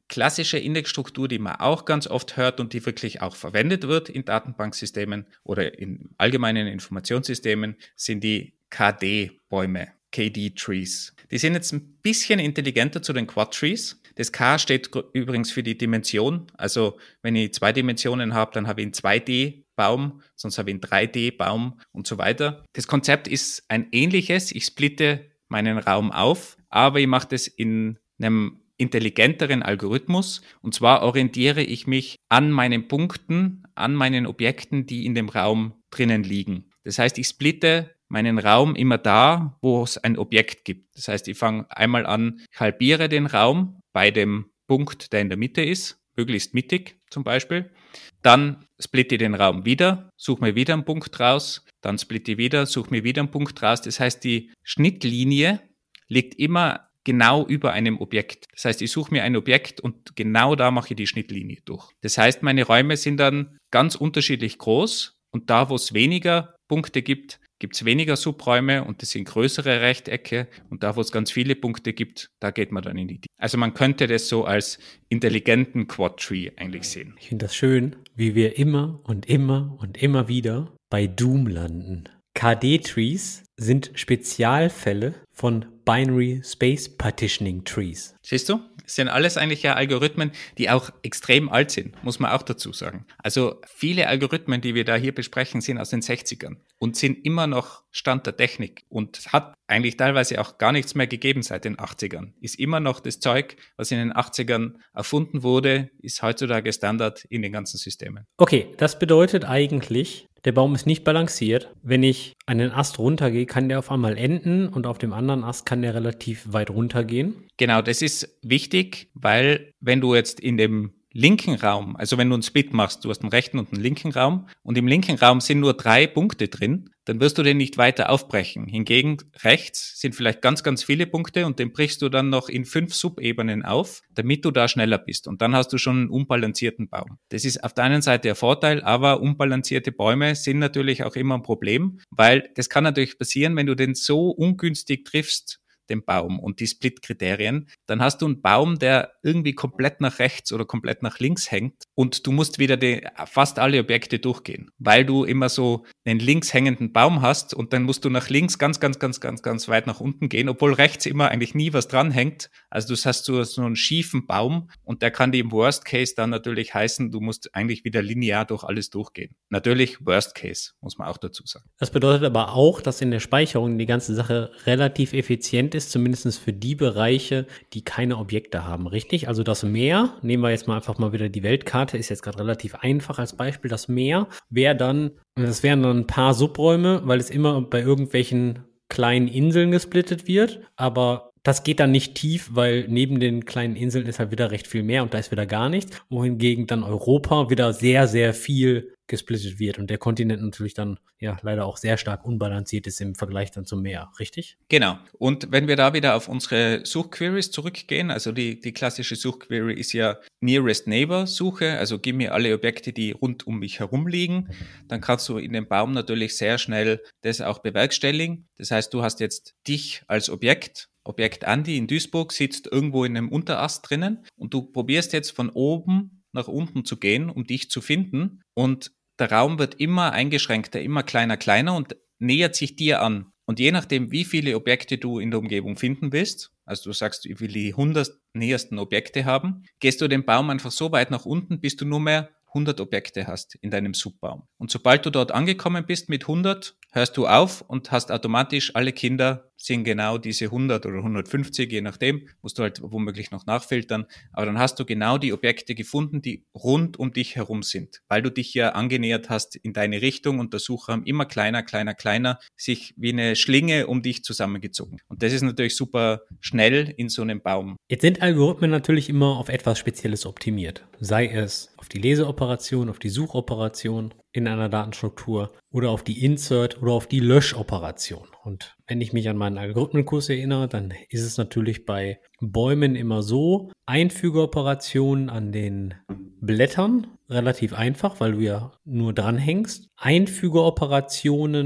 klassische Indexstruktur, die man auch ganz oft hört und die wirklich auch verwendet wird in Datenbanksystemen oder in allgemeinen Informationssystemen, sind die K D-Bäume, K D-Trees. Die sind jetzt ein bisschen intelligenter zu den Quad-Trees. Das K steht übrigens für die Dimension. Also wenn ich zwei Dimensionen habe, dann habe ich einen zwei D-Baum, sonst habe ich einen drei D-Baum und so weiter. Das Konzept ist ein ähnliches. Ich splitte meinen Raum auf, aber ich mache das in einem intelligenteren Algorithmus. Und zwar orientiere ich mich an meinen Punkten, an meinen Objekten, die in dem Raum drinnen liegen. Das heißt, ich splitte meinen Raum immer da, wo es ein Objekt gibt. Das heißt, ich fange einmal an, ich halbiere den Raum bei dem Punkt, der in der Mitte ist, möglichst mittig zum Beispiel. Dann splitte ich den Raum wieder, suche mir wieder einen Punkt raus, dann splitte ich wieder, suche mir wieder einen Punkt raus. Das heißt, die Schnittlinie liegt immer genau über einem Objekt. Das heißt, ich suche mir ein Objekt und genau da mache ich die Schnittlinie durch. Das heißt, meine Räume sind dann ganz unterschiedlich groß und da, wo es weniger Punkte gibt, gibt es weniger Subräume und das sind größere Rechtecke und da, wo es ganz viele Punkte gibt, da geht man dann in die Tiefe. Also man könnte das so als intelligenten Quad-Tree eigentlich sehen. Ich finde das schön, wie wir immer und immer und immer wieder bei Doom landen. K D-Trees sind Spezialfälle von Binary Space Partitioning Trees. Siehst du? Das sind alles eigentlich ja Algorithmen, die auch extrem alt sind, muss man auch dazu sagen. Also viele Algorithmen, die wir da hier besprechen, sind aus den sechzigern und sind immer noch Stand der Technik und hat eigentlich teilweise auch gar nichts mehr gegeben seit den achtzigern. Ist immer noch das Zeug, was in den achtzigern erfunden wurde, ist heutzutage Standard in den ganzen Systemen. Okay, das bedeutet eigentlich, der Baum ist nicht balanciert. Wenn ich einen Ast runtergehe, kann der auf einmal enden und auf dem anderen Ast kann der relativ weit runtergehen. Genau, das ist wichtig, weil wenn du jetzt in dem linken Raum, also wenn du einen Split machst, du hast einen rechten und einen linken Raum und im linken Raum sind nur drei Punkte drin, dann wirst du den nicht weiter aufbrechen. Hingegen rechts sind vielleicht ganz, ganz viele Punkte und den brichst du dann noch in fünf Subebenen auf, damit du da schneller bist. Und dann hast du schon einen unbalancierten Baum. Das ist auf der einen Seite der Vorteil, aber unbalancierte Bäume sind natürlich auch immer ein Problem, weil das kann natürlich passieren, wenn du den so ungünstig triffst, den Baum und die Split-Kriterien, dann hast du einen Baum, der irgendwie komplett nach rechts oder komplett nach links hängt und du musst wieder die, fast alle Objekte durchgehen, weil du immer so einen links hängenden Baum hast und dann musst du nach links ganz, ganz, ganz, ganz, ganz weit nach unten gehen, obwohl rechts immer eigentlich nie was dran hängt. Also du hast so, so einen schiefen Baum und der kann dir im Worst Case dann natürlich heißen, du musst eigentlich wieder linear durch alles durchgehen. Natürlich Worst Case, muss man auch dazu sagen. Das bedeutet aber auch, dass in der Speicherung die ganze Sache relativ effizient ist, zumindest für die Bereiche, die keine Objekte haben, richtig? Also das Meer, nehmen wir jetzt mal einfach mal wieder die Weltkarte, ist jetzt gerade relativ einfach als Beispiel, das Meer wäre dann, das wären dann ein paar Subräume, weil es immer bei irgendwelchen kleinen Inseln gesplittet wird, aber das geht dann nicht tief, weil neben den kleinen Inseln ist halt wieder recht viel mehr und da ist wieder gar nichts, wohingegen dann Europa wieder sehr, sehr viel gesplittet wird und der Kontinent natürlich dann ja leider auch sehr stark unbalanciert ist im Vergleich dann zum Meer, richtig? Genau. Und wenn wir da wieder auf unsere Suchqueries zurückgehen, also die, die klassische Suchquery ist ja Nearest Neighbor Suche, also gib mir alle Objekte, die rund um mich herum liegen, dann kannst du in dem Baum natürlich sehr schnell das auch bewerkstelligen. Das heißt, du hast jetzt dich als Objekt, Objekt Andi in Duisburg sitzt irgendwo in einem Unterast drinnen und du probierst jetzt von oben nach unten zu gehen, um dich zu finden und der Raum wird immer eingeschränkter, immer kleiner, kleiner und nähert sich dir an. Und je nachdem, wie viele Objekte du in der Umgebung finden willst, also du sagst, ich will die hundert nähersten Objekte haben, gehst du den Baum einfach so weit nach unten, bis du nur mehr hundert Objekte hast in deinem Subbaum. Und sobald du dort angekommen bist mit hundert, hörst du auf und hast automatisch alle Kinder sind genau diese hundert oder hundertfünfzig, je nachdem, musst du halt womöglich noch nachfiltern, aber dann hast du genau die Objekte gefunden, die rund um dich herum sind, weil du dich ja angenähert hast in deine Richtung und der Suchraum immer kleiner, kleiner, kleiner, sich wie eine Schlinge um dich zusammengezogen. Und das ist natürlich super schnell in so einem Baum. Jetzt sind Algorithmen natürlich immer auf etwas Spezielles optimiert, sei es auf die Leseoperation, auf die Suchoperation in einer Datenstruktur oder auf die Insert oder auf die Löschoperation. Und wenn ich mich an meinen Algorithmenkurs erinnere, dann ist es natürlich bei Bäumen immer so, Einfügeoperationen an den Blättern relativ einfach, weil du ja nur dranhängst. Einfügeoperationen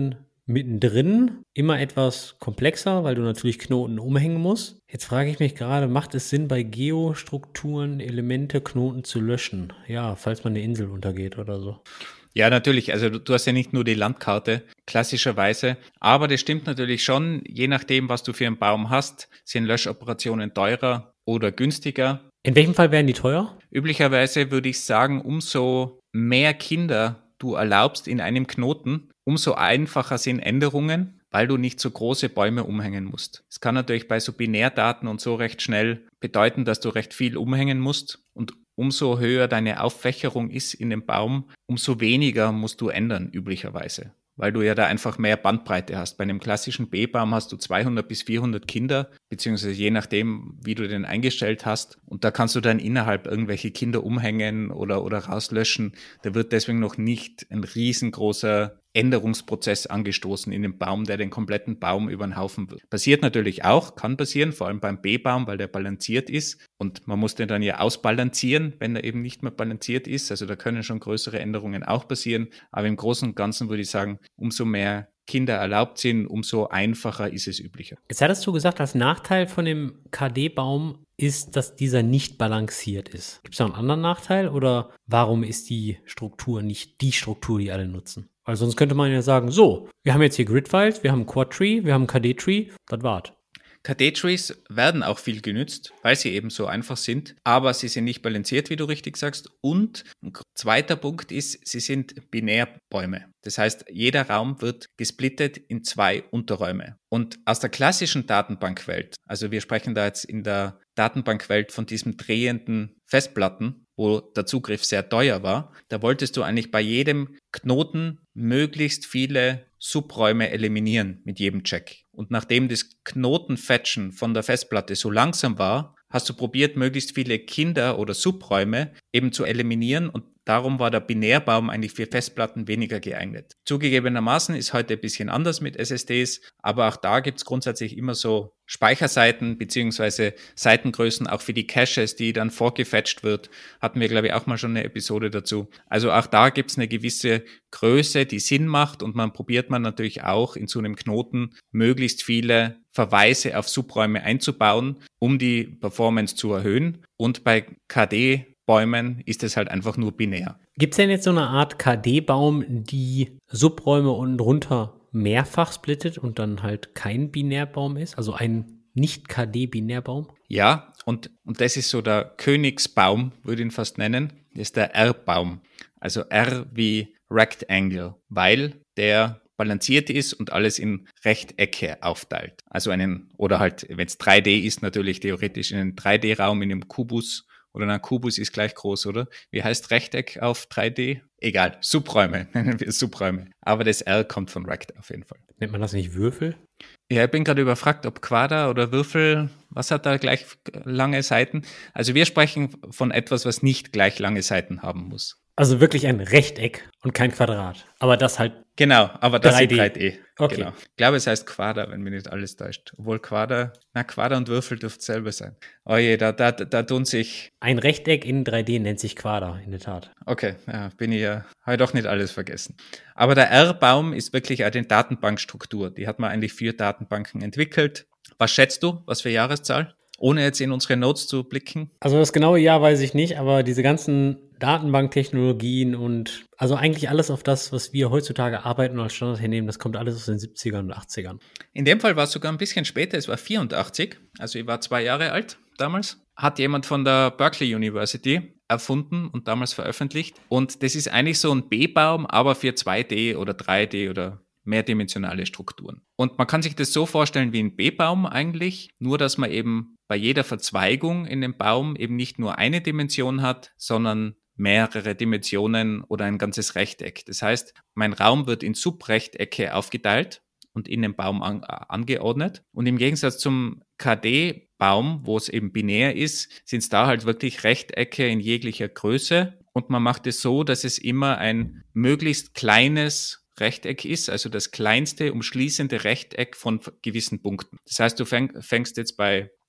mittendrin immer etwas komplexer, weil du natürlich Knoten umhängen musst. Jetzt frage ich mich gerade, macht es Sinn, bei Geostrukturen Elemente, Knoten zu löschen? Ja, falls man eine Insel untergeht oder so. Ja, natürlich. Also du, du hast ja nicht nur die Landkarte, klassischerweise. Aber das stimmt natürlich schon. Je nachdem, was du für einen Baum hast, sind Löschoperationen teurer oder günstiger. In welchem Fall wären die teuer? Üblicherweise würde ich sagen, umso mehr Kinder du erlaubst in einem Knoten, umso einfacher sind Änderungen, weil du nicht so große Bäume umhängen musst. Es kann natürlich bei so Binärdaten und so recht schnell bedeuten, dass du recht viel umhängen musst, und umso höher deine Auffächerung ist in dem Baum, umso weniger musst du ändern üblicherweise, weil du ja da einfach mehr Bandbreite hast. Bei einem klassischen B-Baum hast du zweihundert bis vierhundert Kinder, beziehungsweise je nachdem, wie du den eingestellt hast. Und da kannst du dann innerhalb irgendwelche Kinder umhängen oder, oder rauslöschen. Da wird deswegen noch nicht ein riesengroßer Änderungsprozess angestoßen in dem Baum, der den kompletten Baum über den Haufen wird. Passiert natürlich auch, kann passieren, vor allem beim B-Baum, weil der balanciert ist. Und man muss den dann ja ausbalancieren, wenn er eben nicht mehr balanciert ist. Also da können schon größere Änderungen auch passieren. Aber im Großen und Ganzen würde ich sagen, umso mehr Kinder erlaubt sind, umso einfacher ist es üblicher. Jetzt hattest du gesagt, als Nachteil von dem K D-Baum ist, dass dieser nicht balanciert ist. Gibt es noch einen anderen Nachteil oder warum ist die Struktur nicht die Struktur, die alle nutzen? Weil sonst könnte man ja sagen, so, wir haben jetzt hier Grid-Files, wir haben einen Quad-Tree, wir haben einen K D-Tree, das war's. K D-Trees werden auch viel genützt, weil sie eben so einfach sind, aber sie sind nicht balanciert, wie du richtig sagst. Und ein zweiter Punkt ist, sie sind Binärbäume. Das heißt, jeder Raum wird gesplittet in zwei Unterräume. Und aus der klassischen Datenbankwelt, also wir sprechen da jetzt in der Datenbankwelt von diesen drehenden Festplatten, wo der Zugriff sehr teuer war, da wolltest du eigentlich bei jedem Knoten möglichst viele Subräume eliminieren mit jedem Check. Und nachdem das Knotenfetchen von der Festplatte so langsam war, hast du probiert, möglichst viele Kinder- oder Subräume eben zu eliminieren, und darum war der Binärbaum eigentlich für Festplatten weniger geeignet. Zugegebenermaßen ist heute ein bisschen anders mit S S Ds, aber auch da gibt es grundsätzlich immer so Speicherseiten bzw. Seitengrößen auch für die Caches, die dann vorgefetcht wird. Hatten wir, glaube ich, auch mal schon eine Episode dazu. Also auch da gibt es eine gewisse Größe, die Sinn macht, und man probiert man natürlich auch in so einem Knoten möglichst viele Verweise auf Subräume einzubauen, um die Performance zu erhöhen. Und bei K D Bäumen ist es halt einfach nur binär. Gibt es denn jetzt so eine Art K D-Baum, die Subräume unten drunter mehrfach splittet und dann halt kein Binärbaum ist? Also ein Nicht-K D-Binärbaum? Ja, und, und das ist so der Königsbaum, würde ich ihn fast nennen. Das ist der R-Baum. Also R wie Rectangle, weil der balanciert ist und alles in Rechtecke aufteilt. Also einen, oder halt, wenn es drei D ist, natürlich theoretisch in einen drei D-Raum, in einem Kubus. Oder ein Kubus ist gleich groß, oder? Wie heißt Rechteck auf drei D? Egal, Subräume, nennen wir es Subräume. Aber das R kommt von Rect auf jeden Fall. Nennt man das nicht Würfel? Ja, ich bin gerade überfragt, ob Quader oder Würfel, was hat da gleich lange Seiten? Also wir sprechen von etwas, was nicht gleich lange Seiten haben muss. Also wirklich ein Rechteck und kein Quadrat. Aber das halt Genau, aber das drei D. ist drei D. Okay. Genau. Ich glaube, es heißt Quader, wenn mich nicht alles täuscht. Obwohl Quader, na Quader und Würfel dürfte selber sein. Oh je, da, da, da tun sich... Ein Rechteck in drei D nennt sich Quader, in der Tat. Okay, ja, bin ich ja, habe ich doch nicht alles vergessen. Aber der R-Baum ist wirklich eine Datenbankstruktur. Die hat man eigentlich für Datenbanken entwickelt. Was schätzt du? Was für Jahreszahl? Ohne jetzt in unsere Notes zu blicken. Also das genaue Jahr weiß ich nicht, aber diese ganzen Datenbanktechnologien und also eigentlich alles auf das, was wir heutzutage arbeiten und als Standard hernehmen, das kommt alles aus den siebzigern und achtzigern. In dem Fall war es sogar ein bisschen später, es war vierundachtzig, also ich war zwei Jahre alt damals. Hat jemand von der Berkeley University erfunden und damals veröffentlicht. Und das ist eigentlich so ein B-Baum, aber für zwei D oder drei D oder mehrdimensionale Strukturen. Und man kann sich das so vorstellen wie ein B-Baum eigentlich, nur dass man eben bei jeder Verzweigung in dem Baum eben nicht nur eine Dimension hat, sondern mehrere Dimensionen oder ein ganzes Rechteck. Das heißt, mein Raum wird in Subrechtecke aufgeteilt und in den Baum an, angeordnet. Und im Gegensatz zum K D-Baum, wo es eben binär ist, sind es da halt wirklich Rechtecke in jeglicher Größe. Und man macht es so, dass es immer ein möglichst kleines Rechteck ist, also das kleinste umschließende Rechteck von gewissen Punkten. Das heißt, du fäng, fängst jetzt bei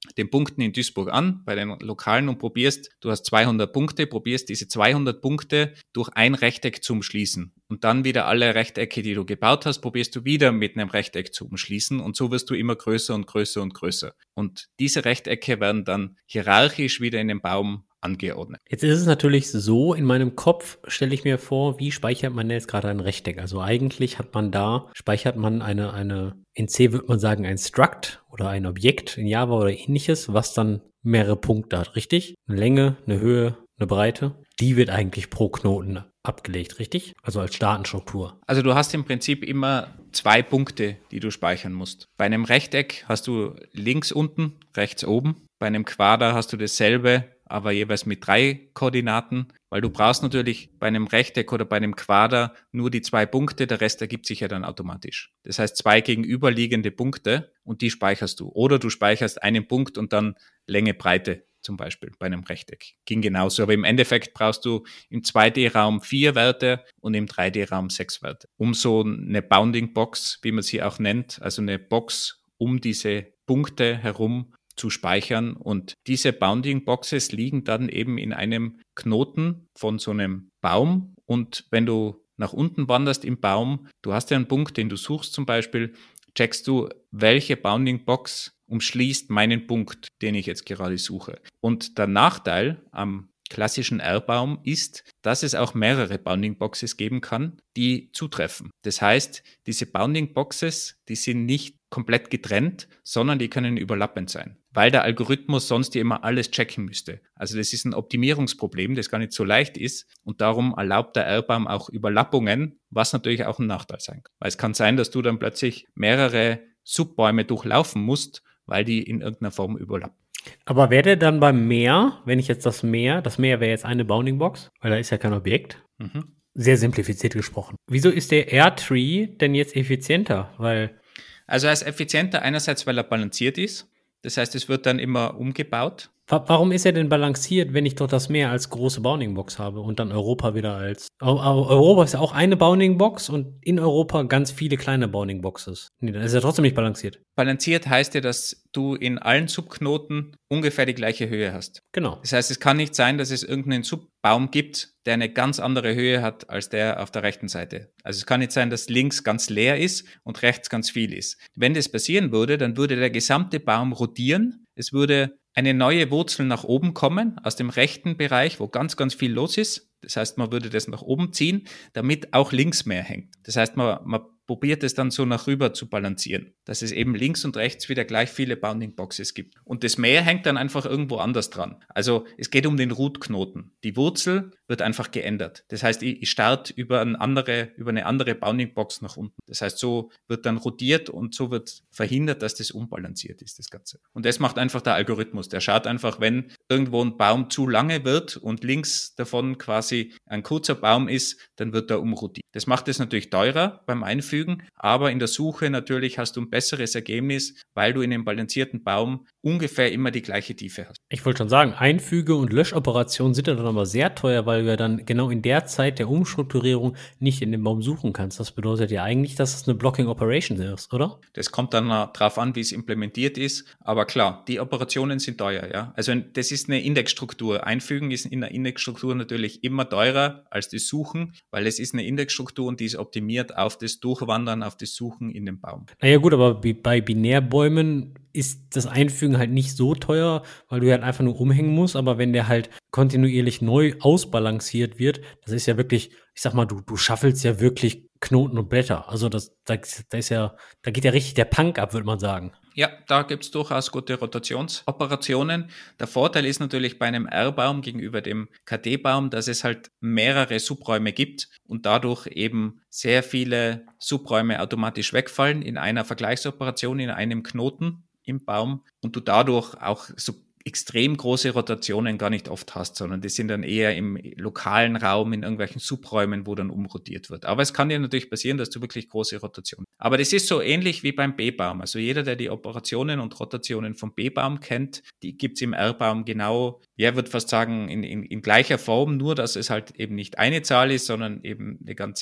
den Punkten in Duisburg an, bei den Lokalen und probierst, du hast zweihundert Punkte, probierst diese zweihundert Punkte durch ein Rechteck zu umschließen. Und dann wieder alle Rechtecke, die du gebaut hast, probierst du wieder mit einem Rechteck zu umschließen und so wirst du immer größer und größer und größer. Und diese Rechtecke werden dann hierarchisch wieder in den Baum angeordnet. Jetzt ist es natürlich so, in meinem Kopf stelle ich mir vor, wie speichert man jetzt gerade ein Rechteck? Also eigentlich hat man da, speichert man eine, eine, in C würde man sagen ein Struct oder ein Objekt in Java oder ähnliches, was dann mehrere Punkte hat, richtig? Eine Länge, eine Höhe, eine Breite. Die wird eigentlich pro Knoten abgelegt, richtig? Also als Datenstruktur. Also du hast im Prinzip immer zwei Punkte, die du speichern musst. Bei einem Rechteck hast du links unten, rechts oben. Bei einem Quader hast du dasselbe, aber jeweils mit drei Koordinaten, weil du brauchst natürlich bei einem Rechteck oder bei einem Quader nur die zwei Punkte, der Rest ergibt sich ja dann automatisch. Das heißt zwei gegenüberliegende Punkte und die speicherst du. Oder du speicherst einen Punkt und dann Länge, Breite zum Beispiel bei einem Rechteck. Ging genauso, aber im Endeffekt brauchst du im zwei D-Raum vier Werte und im drei D-Raum sechs Werte. Um so eine Bounding Box, wie man sie auch nennt, also eine Box um diese Punkte herum zu speichern und diese Bounding Boxes liegen dann eben in einem Knoten von so einem Baum und wenn du nach unten wanderst im Baum, du hast ja einen Punkt, den du suchst zum Beispiel, checkst du, welche Bounding Box umschließt meinen Punkt, den ich jetzt gerade suche. Und der Nachteil am klassischen R-Baum ist, dass es auch mehrere Bounding Boxes geben kann, die zutreffen. Das heißt, diese Bounding Boxes, die sind nicht komplett getrennt, sondern die können überlappend sein, weil der Algorithmus sonst ja immer alles checken müsste. Also das ist ein Optimierungsproblem, das gar nicht so leicht ist und darum erlaubt der R-Baum auch Überlappungen, was natürlich auch ein Nachteil sein kann. Weil es kann sein, dass du dann plötzlich mehrere Subbäume durchlaufen musst, weil die in irgendeiner Form überlappen. Aber wäre der dann beim Meer, wenn ich jetzt das Meer, das Meer wäre jetzt eine Bounding Box, weil da ist ja kein Objekt, Mhm. sehr simplifiziert gesprochen. Wieso ist der R-Tree denn jetzt effizienter? Weil Also er ist effizienter einerseits, weil er balanciert ist. Das heißt, es wird dann immer umgebaut. Warum ist er denn balanciert, wenn ich doch das Meer als große Bounding-Box habe und dann Europa wieder als... Europa ist ja auch eine Bounding-Box und in Europa ganz viele kleine Bounding-Boxes. Nee, dann ist er trotzdem nicht balanciert. Balanciert heißt ja, dass du in allen Subknoten ungefähr die gleiche Höhe hast. Genau. Das heißt, es kann nicht sein, dass es irgendeinen Subbaum gibt, der eine ganz andere Höhe hat als der auf der rechten Seite. Also es kann nicht sein, dass links ganz leer ist und rechts ganz viel ist. Wenn das passieren würde, dann würde der gesamte Baum rotieren. Es würde eine neue Wurzel nach oben kommen, aus dem rechten Bereich, wo ganz, ganz viel los ist. Das heißt, man würde das nach oben ziehen, damit auch links mehr hängt. Das heißt, man, man probiert es dann so nach rüber zu balancieren, dass es eben links und rechts wieder gleich viele Bounding Boxes gibt. Und das Mehr hängt dann einfach irgendwo anders dran. Also es geht um den Root-Knoten. Die Wurzel wird einfach geändert. Das heißt, ich, ich starte über eine andere, über eine andere Bounding Box nach unten. Das heißt, so wird dann rotiert und so wird verhindert, dass das unbalanciert ist, das Ganze. Und das macht einfach der Algorithmus. Der schaut einfach, wenn irgendwo ein Baum zu lange wird und links davon quasi ein kurzer Baum ist, dann wird er umrotiert. Das macht es natürlich teurer beim Einfügen, aber in der Suche natürlich hast du ein besseres Ergebnis, weil du in einem balancierten Baum ungefähr immer die gleiche Tiefe hast. Ich wollte schon sagen, Einfüge- und Löschoperationen sind dann aber sehr teuer, weil du ja dann genau in der Zeit der Umstrukturierung nicht in dem Baum suchen kannst. Das bedeutet ja eigentlich, dass es eine Blocking Operation ist, oder? Das kommt dann darauf an, wie es implementiert ist. Aber klar, die Operationen sind teuer, ja. Also das ist eine Indexstruktur. Einfügen ist in der Indexstruktur natürlich immer teurer als das Suchen, weil es ist eine Indexstruktur und die ist optimiert auf das Durchwandern, auf das Suchen in dem Baum. Naja gut, aber bei Binärbäumen ist das Einfügen halt nicht so teuer, weil du halt einfach nur umhängen musst, aber wenn der halt kontinuierlich neu ausbalanciert wird, das ist ja wirklich, ich sag mal, du, du schaffelst ja wirklich Knoten und Blätter. Also das, da, da ist ja, da geht ja richtig der Punk ab, würde man sagen. Ja, da gibt's durchaus gute Rotationsoperationen. Der Vorteil ist natürlich bei einem R-Baum gegenüber dem K D-Baum, dass es halt mehrere Subräume gibt und dadurch eben sehr viele Subräume automatisch wegfallen in einer Vergleichsoperation, in einem Knoten im Baum und du dadurch auch so extrem große Rotationen gar nicht oft hast, sondern die sind dann eher im lokalen Raum, in irgendwelchen Subräumen, wo dann umrotiert wird. Aber es kann dir natürlich passieren, dass du wirklich große Rotationen hast. Aber das ist so ähnlich wie beim B-Baum. Also jeder, der die Operationen und Rotationen vom B-Baum kennt, die gibt's im R-Baum genau, ja, würde fast sagen, in, in, in gleicher Form, nur dass es halt eben nicht eine Zahl ist, sondern eben eine ganze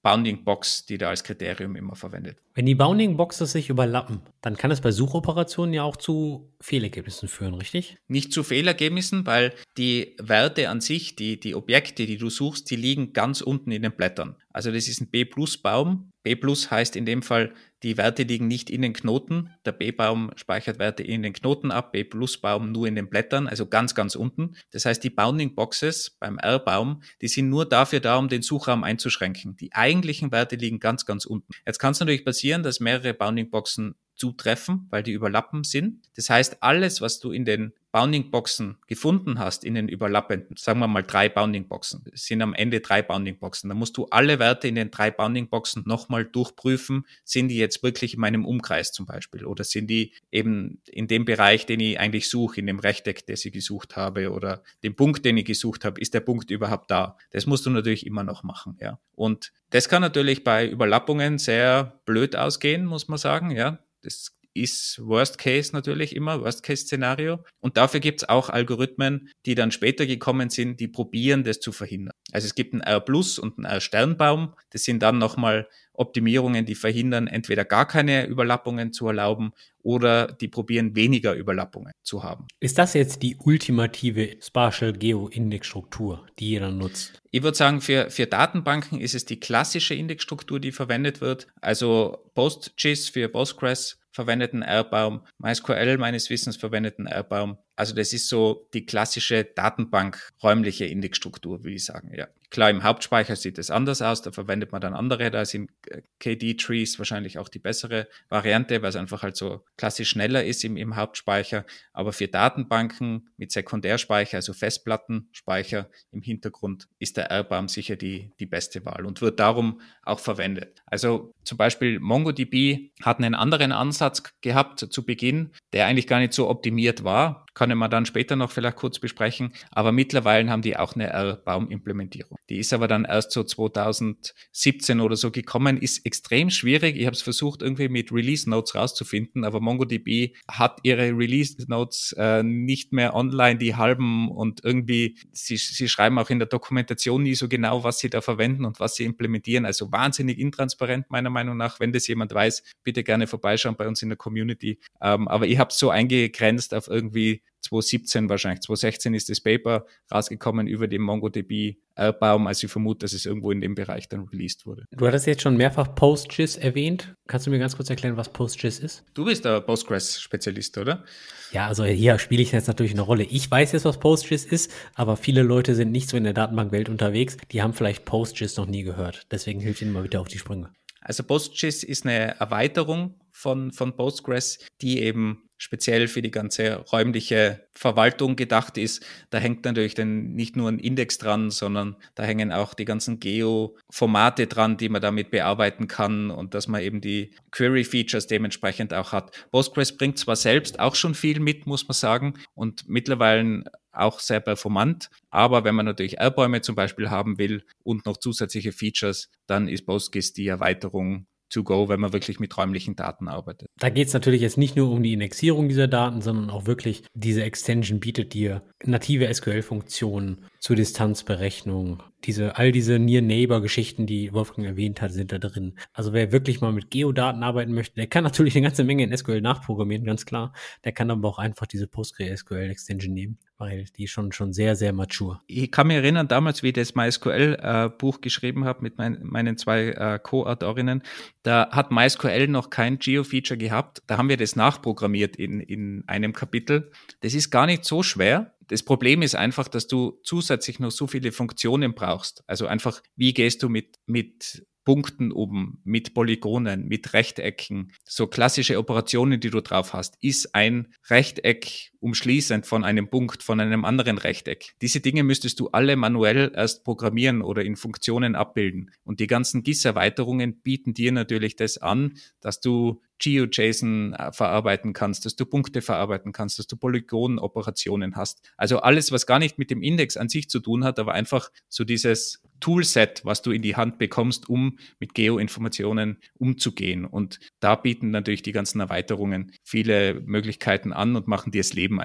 Bounding Box, die da als Kriterium immer verwendet. Wenn die Bounding Boxes sich überlappen, dann kann es bei Suchoperationen ja auch zu Fehlergebnissen führen, richtig? Nicht zu Fehlergebnissen, weil die Werte an sich, die, die Objekte, die du suchst, die liegen ganz unten in den Blättern. Also das ist ein B-Plus-Baum. B-Plus heißt in dem Fall, die Werte liegen nicht in den Knoten. Der B-Baum speichert Werte in den Knoten ab, B-Plus-Baum nur in den Blättern, also ganz, ganz unten. Das heißt, die Bounding Boxes beim R-Baum, die sind nur dafür da, um den Suchraum einzuschränken. Die eigentlichen Werte liegen ganz, ganz unten. Jetzt kann es natürlich passieren, dass mehrere Bounding Boxen zutreffen, weil die überlappen sind. Das heißt, alles, was du in den Bounding Boxen gefunden hast, in den überlappenden, sagen wir mal drei Bounding Boxen, es sind am Ende drei Bounding Boxen, dann musst du alle Werte in den drei Bounding Boxen nochmal durchprüfen, sind die jetzt wirklich in meinem Umkreis zum Beispiel oder sind die eben in dem Bereich, den ich eigentlich suche, in dem Rechteck, das ich gesucht habe oder dem Punkt, den ich gesucht habe, ist der Punkt überhaupt da? Das musst du natürlich immer noch machen, ja. Und das kann natürlich bei Überlappungen sehr blöd ausgehen, muss man sagen, ja. Das ist Worst Case natürlich immer, Worst Case Szenario. Und dafür gibt es auch Algorithmen, die dann später gekommen sind, die probieren, das zu verhindern. Also es gibt einen R-Plus und einen R-Sternbaum. Das sind dann nochmal Optimierungen, die verhindern, entweder gar keine Überlappungen zu erlauben oder die probieren, weniger Überlappungen zu haben. Ist das jetzt die ultimative Spatial Geo-Index-Struktur, die jeder nutzt? Ich würde sagen, für, für Datenbanken ist es die klassische Indexstruktur, die verwendet wird. Also PostGIS für Postgres verwendet einen R-Baum, MySQL meines Wissens verwendet einen R-Baum. Also das ist so die klassische Datenbank-räumliche Indexstruktur, würde ich sagen, ja. Klar, im Hauptspeicher sieht es anders aus, da verwendet man dann andere, da sind K D-Trees wahrscheinlich auch die bessere Variante, weil es einfach halt so klassisch schneller ist im, im Hauptspeicher. Aber für Datenbanken mit Sekundärspeicher, also Festplattenspeicher im Hintergrund, ist der R-Baum sicher die, die beste Wahl und wird darum auch verwendet. Also zum Beispiel MongoDB hat einen anderen Ansatz gehabt zu Beginn, der eigentlich gar nicht so optimiert war. Kann man dann später noch vielleicht kurz besprechen. Aber mittlerweile haben die auch eine R-Baum-Implementierung. Die ist aber dann erst so zweitausendsiebzehn oder so gekommen. Ist extrem schwierig. Ich habe es versucht, irgendwie mit Release-Notes rauszufinden, aber MongoDB hat ihre Release-Notes äh, nicht mehr online, die halben. Und irgendwie, sie, sie schreiben auch in der Dokumentation nie so genau, was sie da verwenden und was sie implementieren. Also wahnsinnig intransparent, meiner Meinung nach. Wenn das jemand weiß, bitte gerne vorbeischauen bei uns in der Community. Ähm, aber ich habe es so eingegrenzt auf irgendwie zweitausendsiebzehn wahrscheinlich, zweitausendsechzehn ist das Paper rausgekommen über den MongoDB R-Baum, also ich vermute, dass es irgendwo in dem Bereich dann released wurde. Du hattest jetzt schon mehrfach PostGIS erwähnt. Kannst du mir ganz kurz erklären, was PostGIS ist? Du bist der Postgres-Spezialist, oder? Ja, also hier spiele ich jetzt natürlich eine Rolle. Ich weiß jetzt, was PostGIS ist, aber viele Leute sind nicht so in der Datenbankwelt unterwegs. Die haben vielleicht PostGIS noch nie gehört. Deswegen hilft ihnen mal bitte auf die Sprünge. Also PostGIS ist eine Erweiterung von, von Postgres, die eben speziell für die ganze räumliche Verwaltung gedacht ist. Da hängt natürlich dann nicht nur ein Index dran, sondern da hängen auch die ganzen Geo-Formate dran, die man damit bearbeiten kann und dass man eben die Query-Features dementsprechend auch hat. Postgres bringt zwar selbst auch schon viel mit, muss man sagen, und mittlerweile auch sehr performant, aber wenn man natürlich R-Bäume zum Beispiel haben will und noch zusätzliche Features, dann ist PostGIS die Erweiterung to go, wenn man wirklich mit räumlichen Daten arbeitet. Da geht es natürlich jetzt nicht nur um die Indexierung dieser Daten, sondern auch wirklich, diese Extension bietet dir native S Q L-Funktionen zur Distanzberechnung. Diese, all diese Near-Neighbor-Geschichten, die Wolfgang erwähnt hat, sind da drin. Also wer wirklich mal mit Geodaten arbeiten möchte, der kann natürlich eine ganze Menge in S Q L nachprogrammieren, ganz klar. Der kann aber auch einfach diese PostgreSQL-Extension nehmen, weil die schon schon sehr, sehr mature. Ich kann mich erinnern, damals, wie ich das MySQL-Buch äh, geschrieben habe mit mein, meinen zwei äh, Co-Autorinnen, da hat MySQL noch kein Geo-Feature gehabt. Da haben wir das nachprogrammiert in, in einem Kapitel. Das ist gar nicht so schwer. Das Problem ist einfach, dass du zusätzlich noch so viele Funktionen brauchst. Also einfach, wie gehst du mit, mit Punkten um, mit Polygonen, mit Rechtecken, so klassische Operationen, die du drauf hast. Ist ein Rechteck umschließend von einem Punkt, von einem anderen Rechteck? Diese Dinge müsstest du alle manuell erst programmieren oder in Funktionen abbilden. Und die ganzen G I S-Erweiterungen bieten dir natürlich das an, dass du GeoJSON verarbeiten kannst, dass du Punkte verarbeiten kannst, dass du Polygonoperationen hast. Also alles, was gar nicht mit dem Index an sich zu tun hat, aber einfach so dieses Toolset, was du in die Hand bekommst, um mit Geoinformationen umzugehen. Und da bieten natürlich die ganzen Erweiterungen viele Möglichkeiten an und machen dir das Leben einfach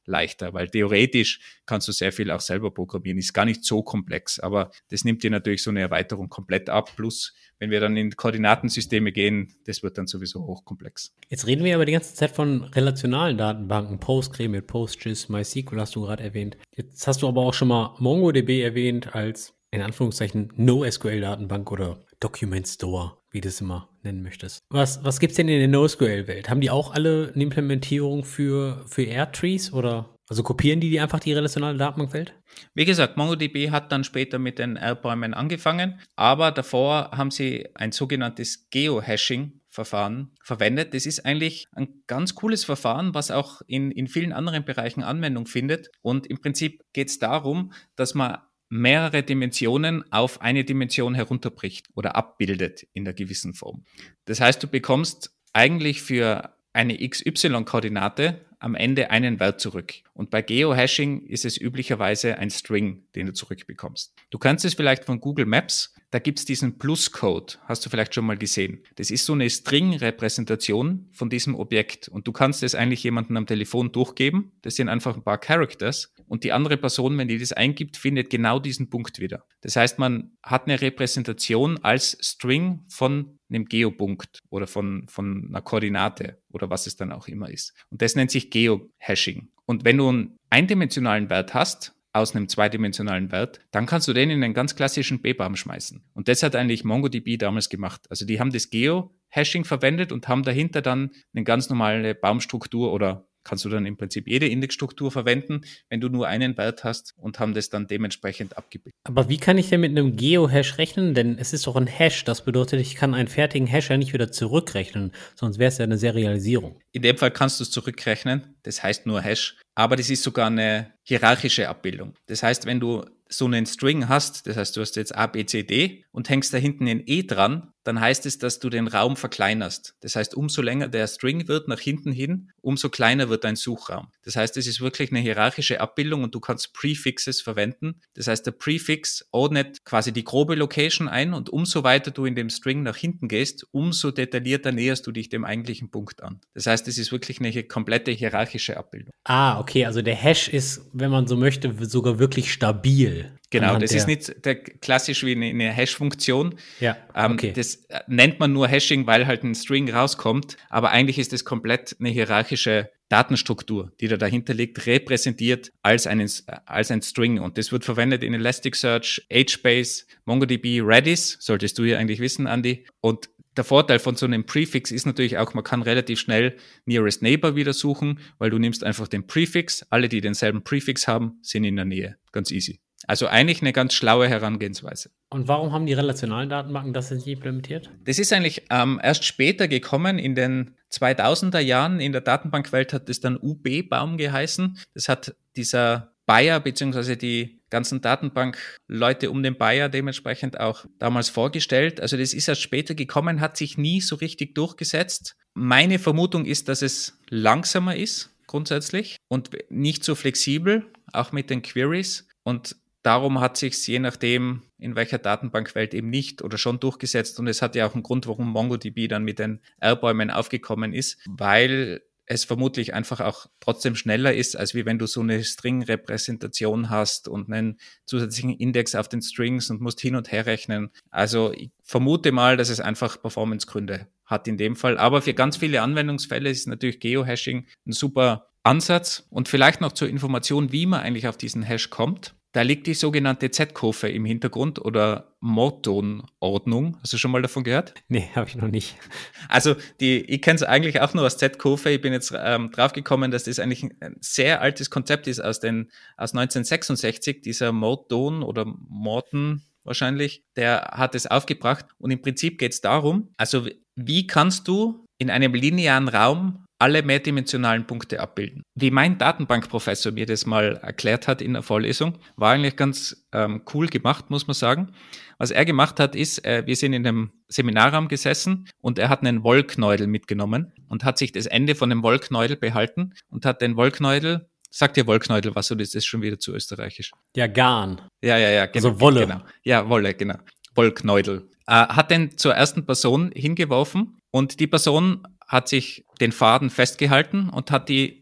leichter, weil theoretisch kannst du sehr viel auch selber programmieren. Ist gar nicht so komplex, aber das nimmt dir natürlich so eine Erweiterung komplett ab. Plus, wenn wir dann in Koordinatensysteme gehen, das wird dann sowieso hochkomplex. Jetzt reden wir aber die ganze Zeit von relationalen Datenbanken. PostgreSQL, PostGIS, MySQL hast du gerade erwähnt. Jetzt hast du aber auch schon mal MongoDB erwähnt als, in Anführungszeichen, NoSQL-Datenbank oder Document Store, wie du es immer nennen möchtest. Was, was gibt's denn in der NoSQL-Welt? Haben die auch alle eine Implementierung für, für R-Trees oder, also kopieren die, die einfach die relationale Datenbankwelt? Wie gesagt, MongoDB hat dann später mit den R-Bäumen angefangen, aber davor haben sie ein sogenanntes Geohashing-Verfahren verwendet. Das ist eigentlich ein ganz cooles Verfahren, was auch in, in vielen anderen Bereichen Anwendung findet. Und im Prinzip geht es darum, dass man mehrere Dimensionen auf eine Dimension herunterbricht oder abbildet in einer gewissen Form. Das heißt, du bekommst eigentlich für eine X Y-Koordinate am Ende einen Wert zurück. Und bei Geohashing ist es üblicherweise ein String, den du zurückbekommst. Du kannst es vielleicht von Google Maps, da gibt es diesen Plus-Code, hast du vielleicht schon mal gesehen. Das ist so eine String-Repräsentation von diesem Objekt und du kannst es eigentlich jemandem am Telefon durchgeben. Das sind einfach ein paar Characters und die andere Person, wenn die das eingibt, findet genau diesen Punkt wieder. Das heißt, man hat eine Repräsentation als String von einem Geopunkt oder von, von einer Koordinate oder was es dann auch immer ist. Und das nennt sich Geohashing. Und wenn du einen eindimensionalen Wert hast, aus einem zweidimensionalen Wert, dann kannst du den in einen ganz klassischen B-Baum schmeißen. Und das hat eigentlich MongoDB damals gemacht. Also die haben das Geohashing verwendet und haben dahinter dann eine ganz normale Baumstruktur oder kannst du dann im Prinzip jede Indexstruktur verwenden, wenn du nur einen Wert hast und haben das dann dementsprechend abgebildet. Aber wie kann ich denn mit einem Geohash rechnen? Denn es ist doch ein Hash. Das bedeutet, ich kann einen fertigen Hash ja nicht wieder zurückrechnen, sonst wäre es ja eine Serialisierung. In dem Fall kannst du es zurückrechnen. Das heißt nur Hash. Aber das ist sogar eine hierarchische Abbildung. Das heißt, wenn du so einen String hast, das heißt, du hast jetzt A, B, C, D und hängst da hinten ein E dran, dann heißt es, dass du den Raum verkleinerst. Das heißt, umso länger der String wird nach hinten hin, umso kleiner wird dein Suchraum. Das heißt, es ist wirklich eine hierarchische Abbildung und du kannst Prefixes verwenden. Das heißt, der Prefix ordnet quasi die grobe Location ein und umso weiter du in dem String nach hinten gehst, umso detaillierter näherst du dich dem eigentlichen Punkt an. Das heißt, es ist wirklich eine komplette hierarchische Abbildung. Ah, okay, also der Hash ist, wenn man so möchte, sogar wirklich stabil. Genau, das ist nicht der, klassisch wie eine, eine Hash-Funktion. Ja, okay. Ähm, das nennt man nur Hashing, weil halt ein String rauskommt, aber eigentlich ist es komplett eine hierarchische Datenstruktur, die da dahinter liegt, repräsentiert als, einen, als ein String. Und das wird verwendet in Elasticsearch, HBase, MongoDB, Redis, solltest du ja eigentlich wissen, Andy. Und der Vorteil von so einem Prefix ist natürlich auch, man kann relativ schnell Nearest Neighbor wieder suchen, weil du nimmst einfach den Prefix. Alle, die denselben Prefix haben, sind in der Nähe. Ganz easy. Also eigentlich eine ganz schlaue Herangehensweise. Und warum haben die relationalen Datenbanken das nicht implementiert? Das ist eigentlich ähm, erst später gekommen, in den zweitausender Jahren. In der Datenbankwelt hat es dann U B-Baum geheißen. Das hat dieser Bayer beziehungsweise die ganzen Datenbankleute um den Bayer dementsprechend auch damals vorgestellt. Also das ist erst später gekommen, hat sich nie so richtig durchgesetzt. Meine Vermutung ist, dass es langsamer ist grundsätzlich und nicht so flexibel, auch mit den Queries. Und darum hat sich es je nachdem, in welcher Datenbankwelt eben nicht oder schon durchgesetzt. Und es hat ja auch einen Grund, warum MongoDB dann mit den R-Bäumen aufgekommen ist, weil es vermutlich einfach auch trotzdem schneller ist, als wie wenn du so eine String-Repräsentation hast und einen zusätzlichen Index auf den Strings und musst hin und her rechnen. Also ich vermute mal, dass es einfach Performance-Gründe hat in dem Fall. Aber für ganz viele Anwendungsfälle ist natürlich Geohashing ein super Ansatz. Und vielleicht noch zur Information, wie man eigentlich auf diesen Hash kommt. Da liegt die sogenannte Z-Kurve im Hintergrund oder Morton-Ordnung. Hast du schon mal davon gehört? Nee, habe ich noch nicht. Also die, ich kenne es eigentlich auch nur als Z-Kurve. Ich bin jetzt ähm, draufgekommen, dass das eigentlich ein, ein sehr altes Konzept ist aus, den, aus neunzehnhundertsechsundsechzig. Dieser Morton oder Morton wahrscheinlich, der hat es aufgebracht. Und im Prinzip geht es darum, also wie kannst du in einem linearen Raum alle mehrdimensionalen Punkte abbilden. Wie mein Datenbankprofessor mir das mal erklärt hat in der Vorlesung, war eigentlich ganz ähm, cool gemacht, muss man sagen. Was er gemacht hat, ist, äh, wir sind in einem Seminarraum gesessen und er hat einen Wollknäudel mitgenommen und hat sich das Ende von dem Wollknäudel behalten und hat den Wollknäudel, sagt dir Wollknäudel was, oder ist das schon wieder zu österreichisch? Ja, Garn. Ja, ja, ja. Genau, also Wolle. Genau. Ja, Wolle, genau. Wollknäudel. Äh, hat den zur ersten Person hingeworfen und die Person hat sich den Faden festgehalten und hat die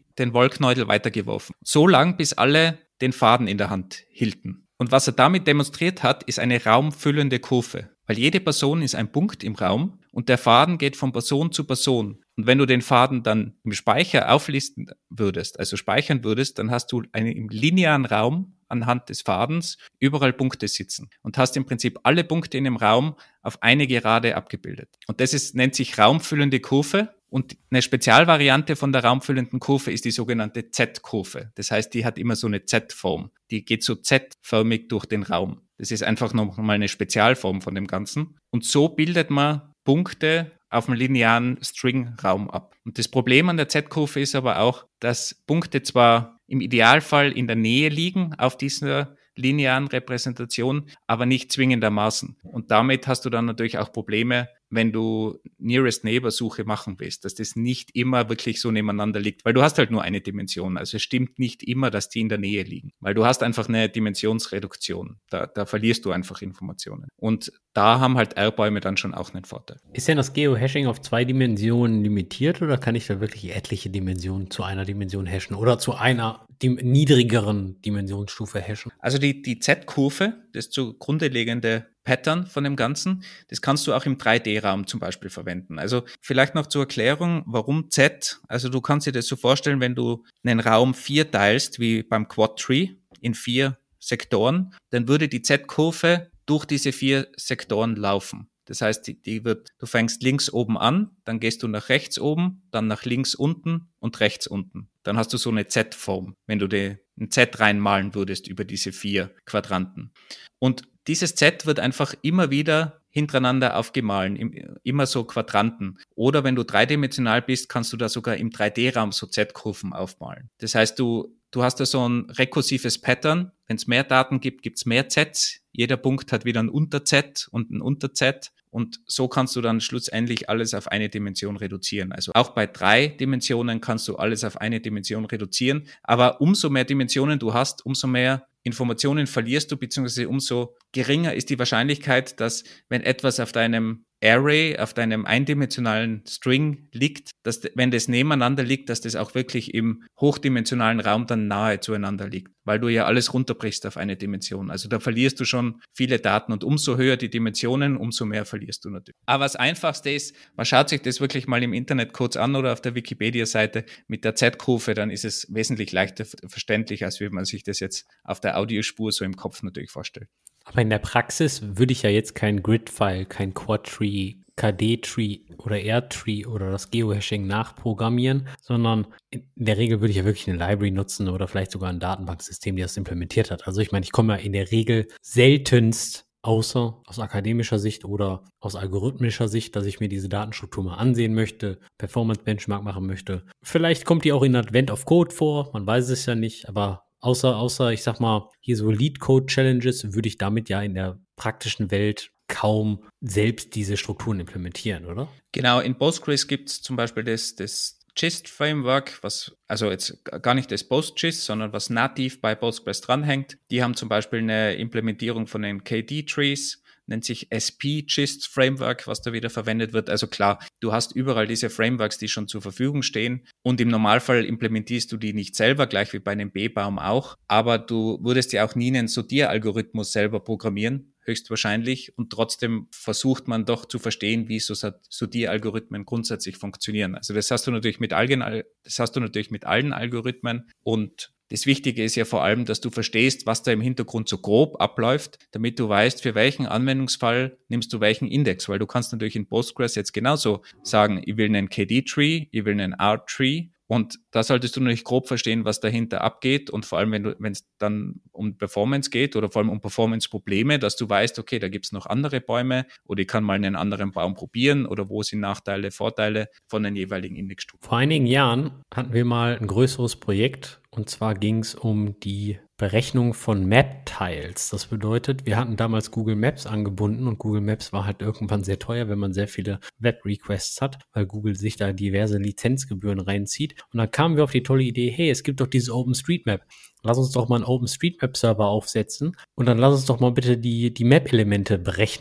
den Wollknäuel weitergeworfen. So lang, bis alle den Faden in der Hand hielten. Und was er damit demonstriert hat, ist eine raumfüllende Kurve. Weil jede Person ist ein Punkt im Raum und der Faden geht von Person zu Person. Und wenn du den Faden dann im Speicher auflisten würdest, also speichern würdest, dann hast du einen im linearen Raum anhand des Fadens überall Punkte sitzen und hast im Prinzip alle Punkte in dem Raum auf eine Gerade abgebildet. Und das ist, nennt sich raumfüllende Kurve. Und eine Spezialvariante von der raumfüllenden Kurve ist die sogenannte Z-Kurve. Das heißt, die hat immer so eine Z-Form. Die geht so Z-förmig durch den Raum. Das ist einfach nochmal eine Spezialform von dem Ganzen. Und so bildet man Punkte auf einem linearen String-Raum ab. Und das Problem an der Z-Kurve ist aber auch, dass Punkte zwar im Idealfall in der Nähe liegen auf dieser linearen Repräsentation, aber nicht zwingendermaßen. Und damit hast du dann natürlich auch Probleme, wenn du Nearest-Neighbor-Suche machen willst, dass das nicht immer wirklich so nebeneinander liegt, weil du hast halt nur eine Dimension. Also es stimmt nicht immer, dass die in der Nähe liegen, weil du hast einfach eine Dimensionsreduktion. Da, da verlierst du einfach Informationen. Und da haben halt R-Bäume dann schon auch einen Vorteil. Ist denn das Geohashing auf zwei Dimensionen limitiert oder kann ich da wirklich etliche Dimensionen zu einer Dimension hashen oder zu einer dim- niedrigeren Dimensionsstufe hashen? Also die, die Z-Kurve, das zugrunde liegende Pattern von dem Ganzen, das kannst du auch im drei D-Raum zum Beispiel verwenden. Also vielleicht noch zur Erklärung, warum Z. Also du kannst dir das so vorstellen, wenn du einen Raum vier teilst, wie beim Quad-Tree, in vier Sektoren, dann würde die Z-Kurve durch diese vier Sektoren laufen. Das heißt, die, die wird, du fängst links oben an, dann gehst du nach rechts oben, dann nach links unten und rechts unten. Dann hast du so eine Z-Form, wenn du die, ein Z reinmalen würdest über diese vier Quadranten. Und dieses Z wird einfach immer wieder hintereinander aufgemahlen, immer so Quadranten. Oder wenn du dreidimensional bist, kannst du da sogar im drei D-Raum so Z-Kurven aufmalen. Das heißt, du, du hast da so ein rekursives Pattern. Wenn es mehr Daten gibt, gibt es mehr Zs. Jeder Punkt hat wieder ein Unter-Z und ein Unter-Z. Und so kannst du dann schlussendlich alles auf eine Dimension reduzieren. Also auch bei drei Dimensionen kannst du alles auf eine Dimension reduzieren. Aber umso mehr Dimensionen du hast, umso mehr Informationen verlierst du, beziehungsweise umso geringer ist die Wahrscheinlichkeit, dass wenn etwas auf deinem Array, auf deinem eindimensionalen String liegt, dass wenn das nebeneinander liegt, dass das auch wirklich im hochdimensionalen Raum dann nahe zueinander liegt, weil du ja alles runterbrichst auf eine Dimension. Also da verlierst du schon viele Daten und umso höher die Dimensionen, umso mehr verlierst du natürlich. Aber das Einfachste ist, man schaut sich das wirklich mal im Internet kurz an oder auf der Wikipedia-Seite mit der Z-Kurve, dann ist es wesentlich leichter verständlich, als wie man sich das jetzt auf der Audiospur so im Kopf natürlich vorstellt. Aber in der Praxis würde ich ja jetzt kein Grid-File, kein Quad-Tree, K D-Tree oder R-Tree oder das Geohashing nachprogrammieren, sondern in der Regel würde ich ja wirklich eine Library nutzen oder vielleicht sogar ein Datenbanksystem, die das implementiert hat. Also ich meine, ich komme ja in der Regel seltenst, außer aus akademischer Sicht oder aus algorithmischer Sicht, dass ich mir diese Datenstruktur mal ansehen möchte, Performance-Benchmark machen möchte. Vielleicht kommt die auch in Advent of Code vor, man weiß es ja nicht, aber Außer, außer, ich sag mal, hier so Lead-Code-Challenges würde ich damit ja in der praktischen Welt kaum selbst diese Strukturen implementieren, oder? Genau, in Postgres gibt es zum Beispiel das, das Gist-Framework, was, also jetzt gar nicht das PostGIST, sondern was nativ bei Postgres dranhängt. Die haben zum Beispiel eine Implementierung von den K D-Trees, nennt sich S P-Gist-Framework, was da wieder verwendet wird. Also klar, du hast überall diese Frameworks, die schon zur Verfügung stehen und im Normalfall implementierst du die nicht selber, gleich wie bei einem B-Baum auch, aber du würdest ja auch nie einen Sortieralgorithmus selber programmieren, höchstwahrscheinlich, und trotzdem versucht man doch zu verstehen, wie so Sortieralgorithmen grundsätzlich funktionieren. Also das hast du natürlich mit allen, das hast du natürlich mit allen Algorithmen und das Wichtige ist ja vor allem, dass du verstehst, was da im Hintergrund so grob abläuft, damit du weißt, für welchen Anwendungsfall nimmst du welchen Index, weil du kannst natürlich in Postgres jetzt genauso sagen, ich will einen K D-Tree, ich will einen R-Tree und da solltest du natürlich grob verstehen, was dahinter abgeht und vor allem, wenn du, wenn es dann um Performance geht oder vor allem um Performance-Probleme, dass du weißt, okay, da gibt es noch andere Bäume oder ich kann mal einen anderen Baum probieren oder wo sind Nachteile, Vorteile von den jeweiligen Indexstufen. Vor einigen Jahren hatten wir mal ein größeres Projekt und zwar ging es um die Berechnung von Map-Tiles. Das bedeutet, wir hatten damals Google Maps angebunden und Google Maps war halt irgendwann sehr teuer, wenn man sehr viele Web-Requests hat, weil Google sich da diverse Lizenzgebühren reinzieht. Und dann kamen wir auf die tolle Idee, hey, es gibt doch dieses OpenStreetMap. Lass uns doch mal einen OpenStreetMap-Server aufsetzen und dann lass uns doch mal bitte die, die Map-Elemente berechnen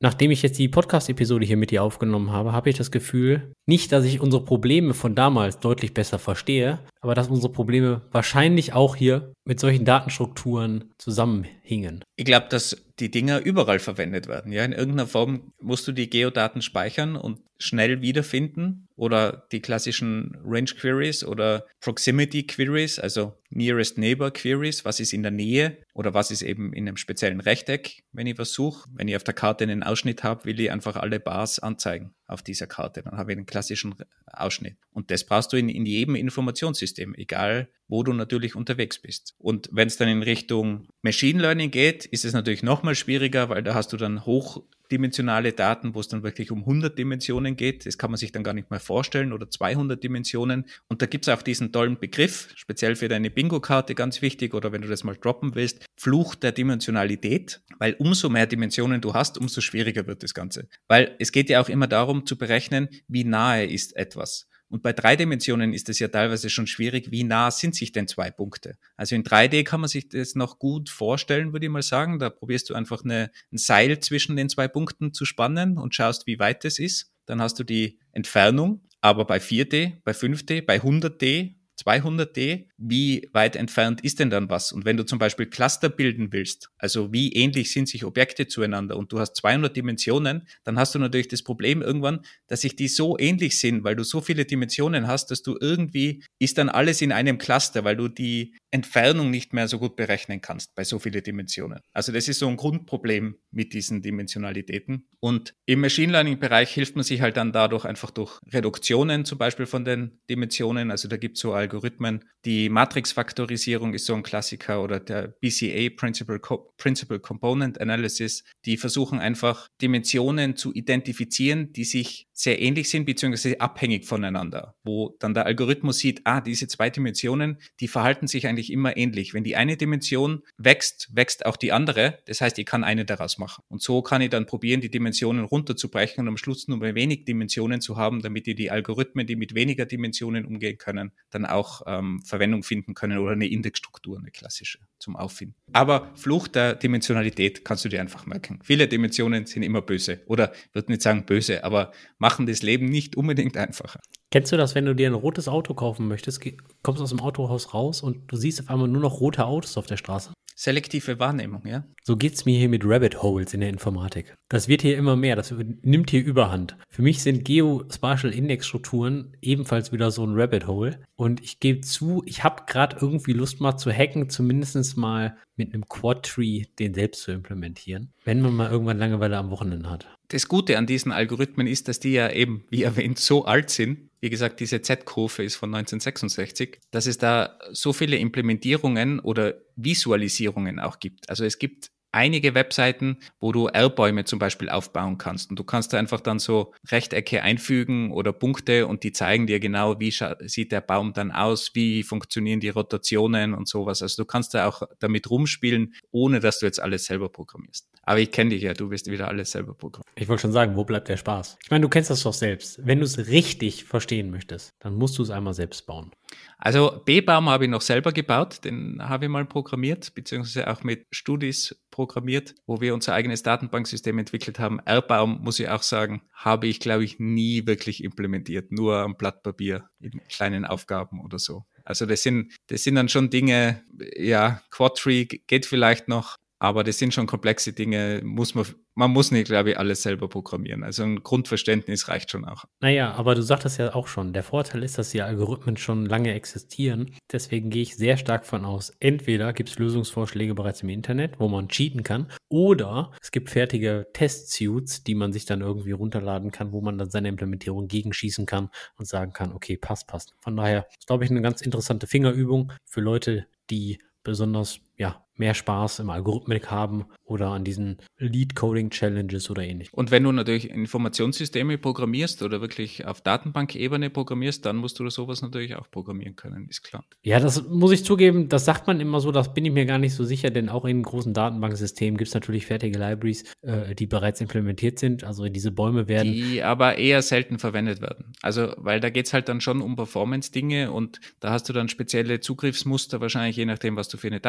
nachdem ich jetzt die Podcast-Episode hier mit dir aufgenommen habe, habe ich das Gefühl, nicht, dass ich unsere Probleme von damals deutlich besser verstehe, aber dass unsere Probleme wahrscheinlich auch hier mit solchen Datenstrukturen zusammenhingen. Ich glaube, dass die Dinger überall verwendet werden. Ja, in irgendeiner Form musst du die Geodaten speichern und schnell wiederfinden oder die klassischen Range Queries oder Proximity Queries, also Nearest Neighbor Queries, was ist in der Nähe oder was ist eben in einem speziellen Rechteck, wenn ich was suche. Wenn ich auf der Karte einen Ausschnitt habe, will ich einfach alle Bars anzeigen auf dieser Karte. Dann habe ich einen klassischen Ausschnitt. Und das brauchst du in, in jedem Informationssystem, egal wo du natürlich unterwegs bist. Und wenn es dann in Richtung Machine Learning geht, ist es natürlich nochmal schwieriger, weil da hast du dann hochdimensionale Daten, wo es dann wirklich um hundert Dimensionen geht. Das kann man sich dann gar nicht mehr vorstellen oder zweihundert Dimensionen. Und da gibt es auch diesen tollen Begriff, speziell für deine Bingo-Karte ganz wichtig oder wenn du das mal droppen willst, Fluch der Dimensionalität, weil umso mehr Dimensionen du hast, umso schwieriger wird das Ganze. Weil es geht ja auch immer darum zu berechnen, wie nahe ist etwas. Und bei drei Dimensionen ist es ja teilweise schon schwierig, wie nah sind sich denn zwei Punkte? Also in drei D kann man sich das noch gut vorstellen, würde ich mal sagen. Da probierst du einfach eine, ein Seil zwischen den zwei Punkten zu spannen und schaust, wie weit es ist. Dann hast du die Entfernung. Aber bei vier D, bei fünf D, bei hundert D, zweihundert D, wie weit entfernt ist denn dann was? Und wenn du zum Beispiel Cluster bilden willst, also wie ähnlich sind sich Objekte zueinander und du hast zweihundert Dimensionen, dann hast du natürlich das Problem irgendwann, dass sich die so ähnlich sind, weil du so viele Dimensionen hast, dass du irgendwie, ist dann alles in einem Cluster, weil du die Entfernung nicht mehr so gut berechnen kannst bei so vielen Dimensionen. Also das ist so ein Grundproblem mit diesen Dimensionalitäten. Und im Machine Learning Bereich hilft man sich halt dann dadurch einfach durch Reduktionen zum Beispiel von den Dimensionen. Also da gibt es so Algorithmen. Die Matrixfaktorisierung ist so ein Klassiker oder der B C A, Principal, Co- Principal Component Analysis. Die versuchen einfach Dimensionen zu identifizieren, die sich sehr ähnlich sind beziehungsweise abhängig voneinander, wo dann der Algorithmus sieht, ah, diese zwei Dimensionen, die verhalten sich eigentlich immer ähnlich. Wenn die eine Dimension wächst, wächst auch die andere. Das heißt, ich kann eine daraus machen. Und so kann ich dann probieren, die Dimensionen runterzubrechen und am Schluss nur mehr wenig Dimensionen zu haben, damit ich die Algorithmen, die mit weniger Dimensionen umgehen können, dann auch ähm, Verwendung finden können oder eine Indexstruktur, eine klassische zum Auffinden. Aber Fluch der Dimensionalität kannst du dir einfach merken. Viele Dimensionen sind immer böse oder ich würde nicht sagen böse, aber machen das Leben nicht unbedingt einfacher. Kennst du das, wenn du dir ein rotes Auto kaufen möchtest, kommst aus dem Autohaus raus und du siehst auf einmal nur noch rote Autos auf der Straße? Selektive Wahrnehmung, ja. So geht's mir hier mit Rabbit Holes in der Informatik. Das wird hier immer mehr, das nimmt hier Überhand. Für mich sind Geospatial-Index-Strukturen ebenfalls wieder so ein Rabbit Hole. Und ich gebe zu, ich habe gerade irgendwie Lust mal zu hacken, zumindest mal mit einem Quad-Tree den selbst zu implementieren, wenn man mal irgendwann Langeweile am Wochenende hat. Das Gute an diesen Algorithmen ist, dass die ja eben, wie erwähnt, so alt sind. Wie gesagt, diese Z-Kurve ist von neunzehnhundertsechsundsechzig, dass es da so viele Implementierungen oder Visualisierungen auch gibt. Also es gibt einige Webseiten, wo du R-Bäume zum Beispiel aufbauen kannst. Und du kannst da einfach dann so Rechtecke einfügen oder Punkte und die zeigen dir genau, wie scha- sieht der Baum dann aus, wie funktionieren die Rotationen und sowas. Also du kannst da auch damit rumspielen, ohne dass du jetzt alles selber programmierst. Aber ich kenne dich ja, du wirst wieder alles selber programmieren. Ich wollte schon sagen, wo bleibt der Spaß? Ich meine, du kennst das doch selbst. Wenn du es richtig verstehen möchtest, dann musst du es einmal selbst bauen. Also B-Baum habe ich noch selber gebaut, den habe ich mal programmiert, beziehungsweise auch mit Studis programmiert, wo wir unser eigenes Datenbanksystem entwickelt haben. R-Baum, muss ich auch sagen, habe ich, glaube ich, nie wirklich implementiert, nur am Blatt Papier in kleinen Aufgaben oder so. Also das sind, das sind dann schon Dinge, ja, Quadtree geht vielleicht noch, aber das sind schon komplexe Dinge, muss man, man muss nicht, glaube ich, alles selber programmieren. Also ein Grundverständnis reicht schon auch. Naja, aber du sagtest ja auch schon, der Vorteil ist, dass die Algorithmen schon lange existieren. Deswegen gehe ich sehr stark von aus, entweder gibt es Lösungsvorschläge bereits im Internet, wo man cheaten kann, oder es gibt fertige Test-Suits, die man sich dann irgendwie runterladen kann, wo man dann seine Implementierung gegenschießen kann und sagen kann, okay, passt, passt. Von daher ist, glaube ich, eine ganz interessante Fingerübung für Leute, die besonders, ja, mehr Spaß im Algorithmik haben oder an diesen Lead-Coding-Challenges oder ähnlich. Und wenn du natürlich Informationssysteme programmierst oder wirklich auf Datenbankebene programmierst, dann musst du sowas natürlich auch programmieren können, ist klar. Ja, das muss ich zugeben, das sagt man immer so, das bin ich mir gar nicht so sicher, denn auch in großen Datenbanksystemen gibt es natürlich fertige Libraries, äh, die bereits implementiert sind, also diese Bäume werden... Die aber eher selten verwendet werden. Also, weil da geht es halt dann schon um Performance-Dinge und da hast du dann spezielle Zugriffsmuster, wahrscheinlich je nachdem, was du für eine Datenbank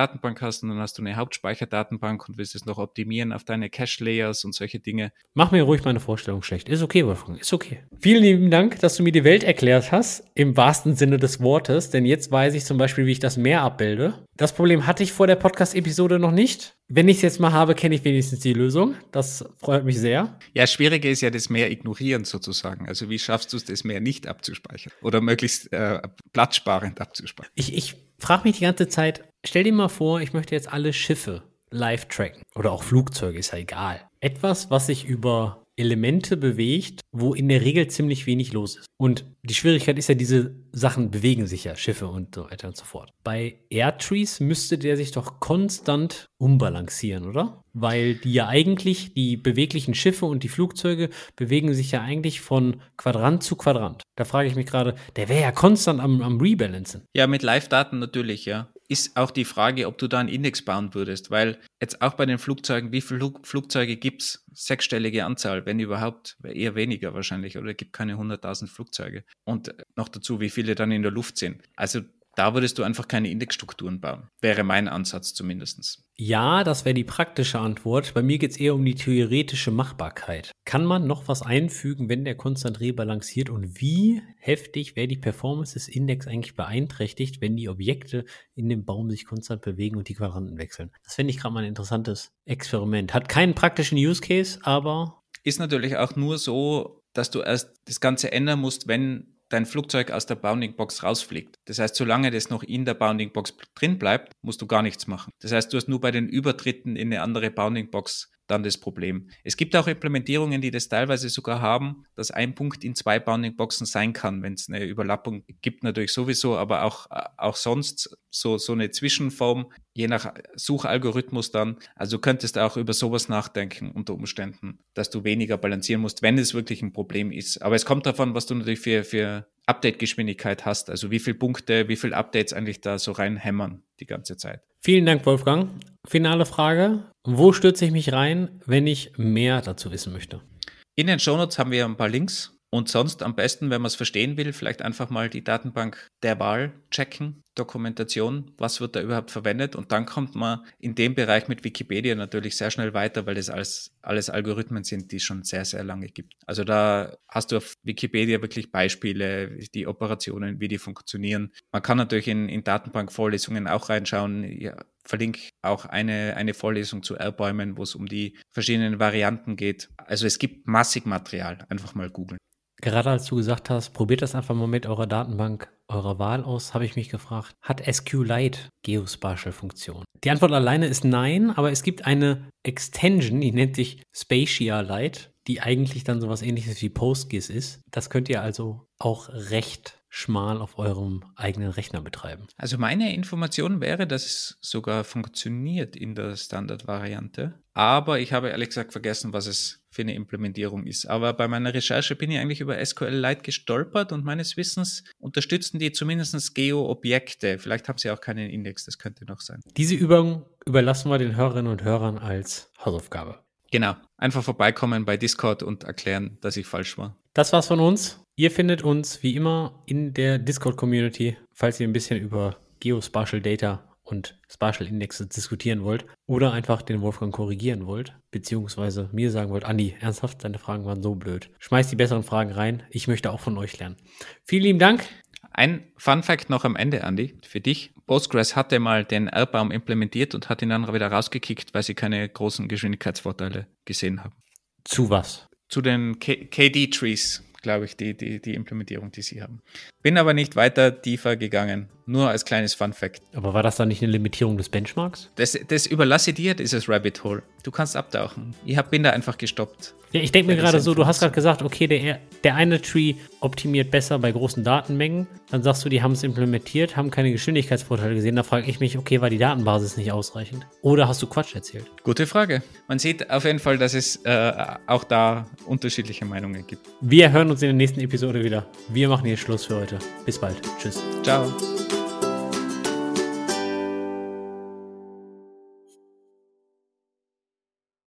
hast und dann hast du eine Hauptspeicherdatenbank und willst es noch optimieren auf deine Cache-Layers und solche Dinge. Mach mir ruhig meine Vorstellung schlecht. Ist okay, Wolfgang, ist okay. Vielen lieben Dank, dass du mir die Welt erklärt hast, im wahrsten Sinne des Wortes, denn jetzt weiß ich zum Beispiel, wie ich das Meer abbilde. Das Problem hatte ich vor der Podcast-Episode noch nicht. Wenn ich es jetzt mal habe, kenne ich wenigstens die Lösung. Das freut mich sehr. Ja, das Schwierige ist ja das Meer ignorieren sozusagen. Also wie schaffst du es, das Meer nicht abzuspeichern oder möglichst äh, platzsparend abzuspeichern? Ich, ich frage mich die ganze Zeit, stell dir mal vor, ich möchte jetzt alle Schiffe live tracken oder auch Flugzeuge, ist ja egal. Etwas, was sich über Elemente bewegt, wo in der Regel ziemlich wenig los ist. Und die Schwierigkeit ist ja, diese Sachen bewegen sich ja, Schiffe und so weiter und so fort. Bei Airtrees müsste der sich doch konstant umbalancieren, oder? Weil die ja eigentlich, die beweglichen Schiffe und die Flugzeuge bewegen sich ja eigentlich von Quadrant zu Quadrant. Da frage ich mich gerade, der wäre ja konstant am, am Rebalancen. Ja, mit Live-Daten natürlich, ja. Ist auch die Frage, ob du da einen Index bauen würdest, weil jetzt auch bei den Flugzeugen, wie viele Flug- Flugzeuge gibt es? Sechsstellige Anzahl, wenn überhaupt, eher weniger wahrscheinlich, oder es gibt keine hunderttausend Flugzeuge. Und noch dazu, wie viele dann in der Luft sind. Also da würdest du einfach keine Indexstrukturen bauen. Wäre mein Ansatz zumindest. Ja, das wäre die praktische Antwort. Bei mir geht es eher um die theoretische Machbarkeit. Kann man noch was einfügen, wenn der konstant rebalanciert? Und wie heftig wäre die Performance des Index eigentlich beeinträchtigt, wenn die Objekte in dem Baum sich konstant bewegen und die Quadranten wechseln? Das fände ich gerade mal ein interessantes Experiment. Hat keinen praktischen Use Case, aber... Ist natürlich auch nur so, dass du erst das Ganze ändern musst, wenn dein Flugzeug aus der Bounding-Box rausfliegt. Das heißt, solange das noch in der Bounding-Box drin bleibt, musst du gar nichts machen. Das heißt, du hast nur bei den Übertritten in eine andere Bounding-Box dann das Problem. Es gibt auch Implementierungen, die das teilweise sogar haben, dass ein Punkt in zwei Bounding-Boxen sein kann, wenn es eine Überlappung gibt, natürlich sowieso, aber auch, auch sonst so, so eine Zwischenform, je nach Suchalgorithmus dann. Also du könntest auch über sowas nachdenken unter Umständen, dass du weniger balancieren musst, wenn es wirklich ein Problem ist. Aber es kommt davon, was du natürlich für, für Update-Geschwindigkeit hast, also wie viele Punkte, wie viele Updates eigentlich da so reinhämmern die ganze Zeit. Vielen Dank, Wolfgang. Finale Frage. Wo stürze ich mich rein, wenn ich mehr dazu wissen möchte? In den Shownotes haben wir ein paar Links und sonst am besten, wenn man es verstehen will, vielleicht einfach mal die Datenbank der Wahl checken, Dokumentation, was wird da überhaupt verwendet, und dann kommt man in dem Bereich mit Wikipedia natürlich sehr schnell weiter, weil das alles, alles Algorithmen sind, die es schon sehr, sehr lange gibt. Also da hast du auf Wikipedia wirklich Beispiele, die Operationen, wie die funktionieren. Man kann natürlich in, in Datenbank-Vorlesungen auch reinschauen. Ja, verlinke auch eine, eine Vorlesung zu R-Bäumen, wo es um die verschiedenen Varianten geht. Also es gibt massig Material, einfach mal googeln. Gerade als du gesagt hast, probiert das einfach mal mit eurer Datenbank eurer Wahl aus, habe ich mich gefragt, hat SQLite Geospatial-Funktion? Die Antwort alleine ist nein, aber es gibt eine Extension, die nennt sich Spatialite, die eigentlich dann sowas ähnliches wie PostGIS ist. Das könnt ihr also auch recht schmal auf eurem eigenen Rechner betreiben. Also meine Information wäre, dass es sogar funktioniert in der Standardvariante, aber ich habe ehrlich gesagt vergessen, was es für eine Implementierung ist. Aber bei meiner Recherche bin ich eigentlich über SQLite gestolpert und meines Wissens unterstützen die zumindest Geo-Objekte. Vielleicht haben sie auch keinen Index, das könnte noch sein. Diese Übung überlassen wir den Hörerinnen und Hörern als Hausaufgabe. Genau, einfach vorbeikommen bei Discord und erklären, dass ich falsch war. Das war's von uns. Ihr findet uns wie immer in der Discord-Community, falls ihr ein bisschen über Geospatial Data und Spatial Indexes diskutieren wollt oder einfach den Wolfgang korrigieren wollt, beziehungsweise mir sagen wollt, Andi, ernsthaft, deine Fragen waren so blöd. Schmeißt die besseren Fragen rein. Ich möchte auch von euch lernen. Vielen lieben Dank. Ein Fun-Fact noch am Ende, Andi, für dich. Postgres hatte mal den R-Baum implementiert und hat ihn dann wieder rausgekickt, weil sie keine großen Geschwindigkeitsvorteile gesehen haben. Zu was? Zu den K D-Trees, glaube ich, die, die, die Implementierung, die sie haben. Bin aber nicht weiter tiefer gegangen, nur als kleines Fun-Fact. Aber war das dann nicht eine Limitierung des Benchmarks? Das, das überlasse dir, dieses Rabbit Hole. Du kannst abtauchen. Ich hab, bin da einfach gestoppt. Ja, ich denke mir gerade so, du hast gerade gesagt, okay, der, der eine Tree optimiert besser bei großen Datenmengen. Dann sagst du, die haben es implementiert, haben keine Geschwindigkeitsvorteile gesehen. Da frage ich mich, okay, war die Datenbasis nicht ausreichend? Oder hast du Quatsch erzählt? Gute Frage. Man sieht auf jeden Fall, dass es äh, auch da unterschiedliche Meinungen gibt. Wir hören uns in der nächsten Episode wieder. Wir machen hier Schluss für heute. Bis bald. Tschüss. Ciao.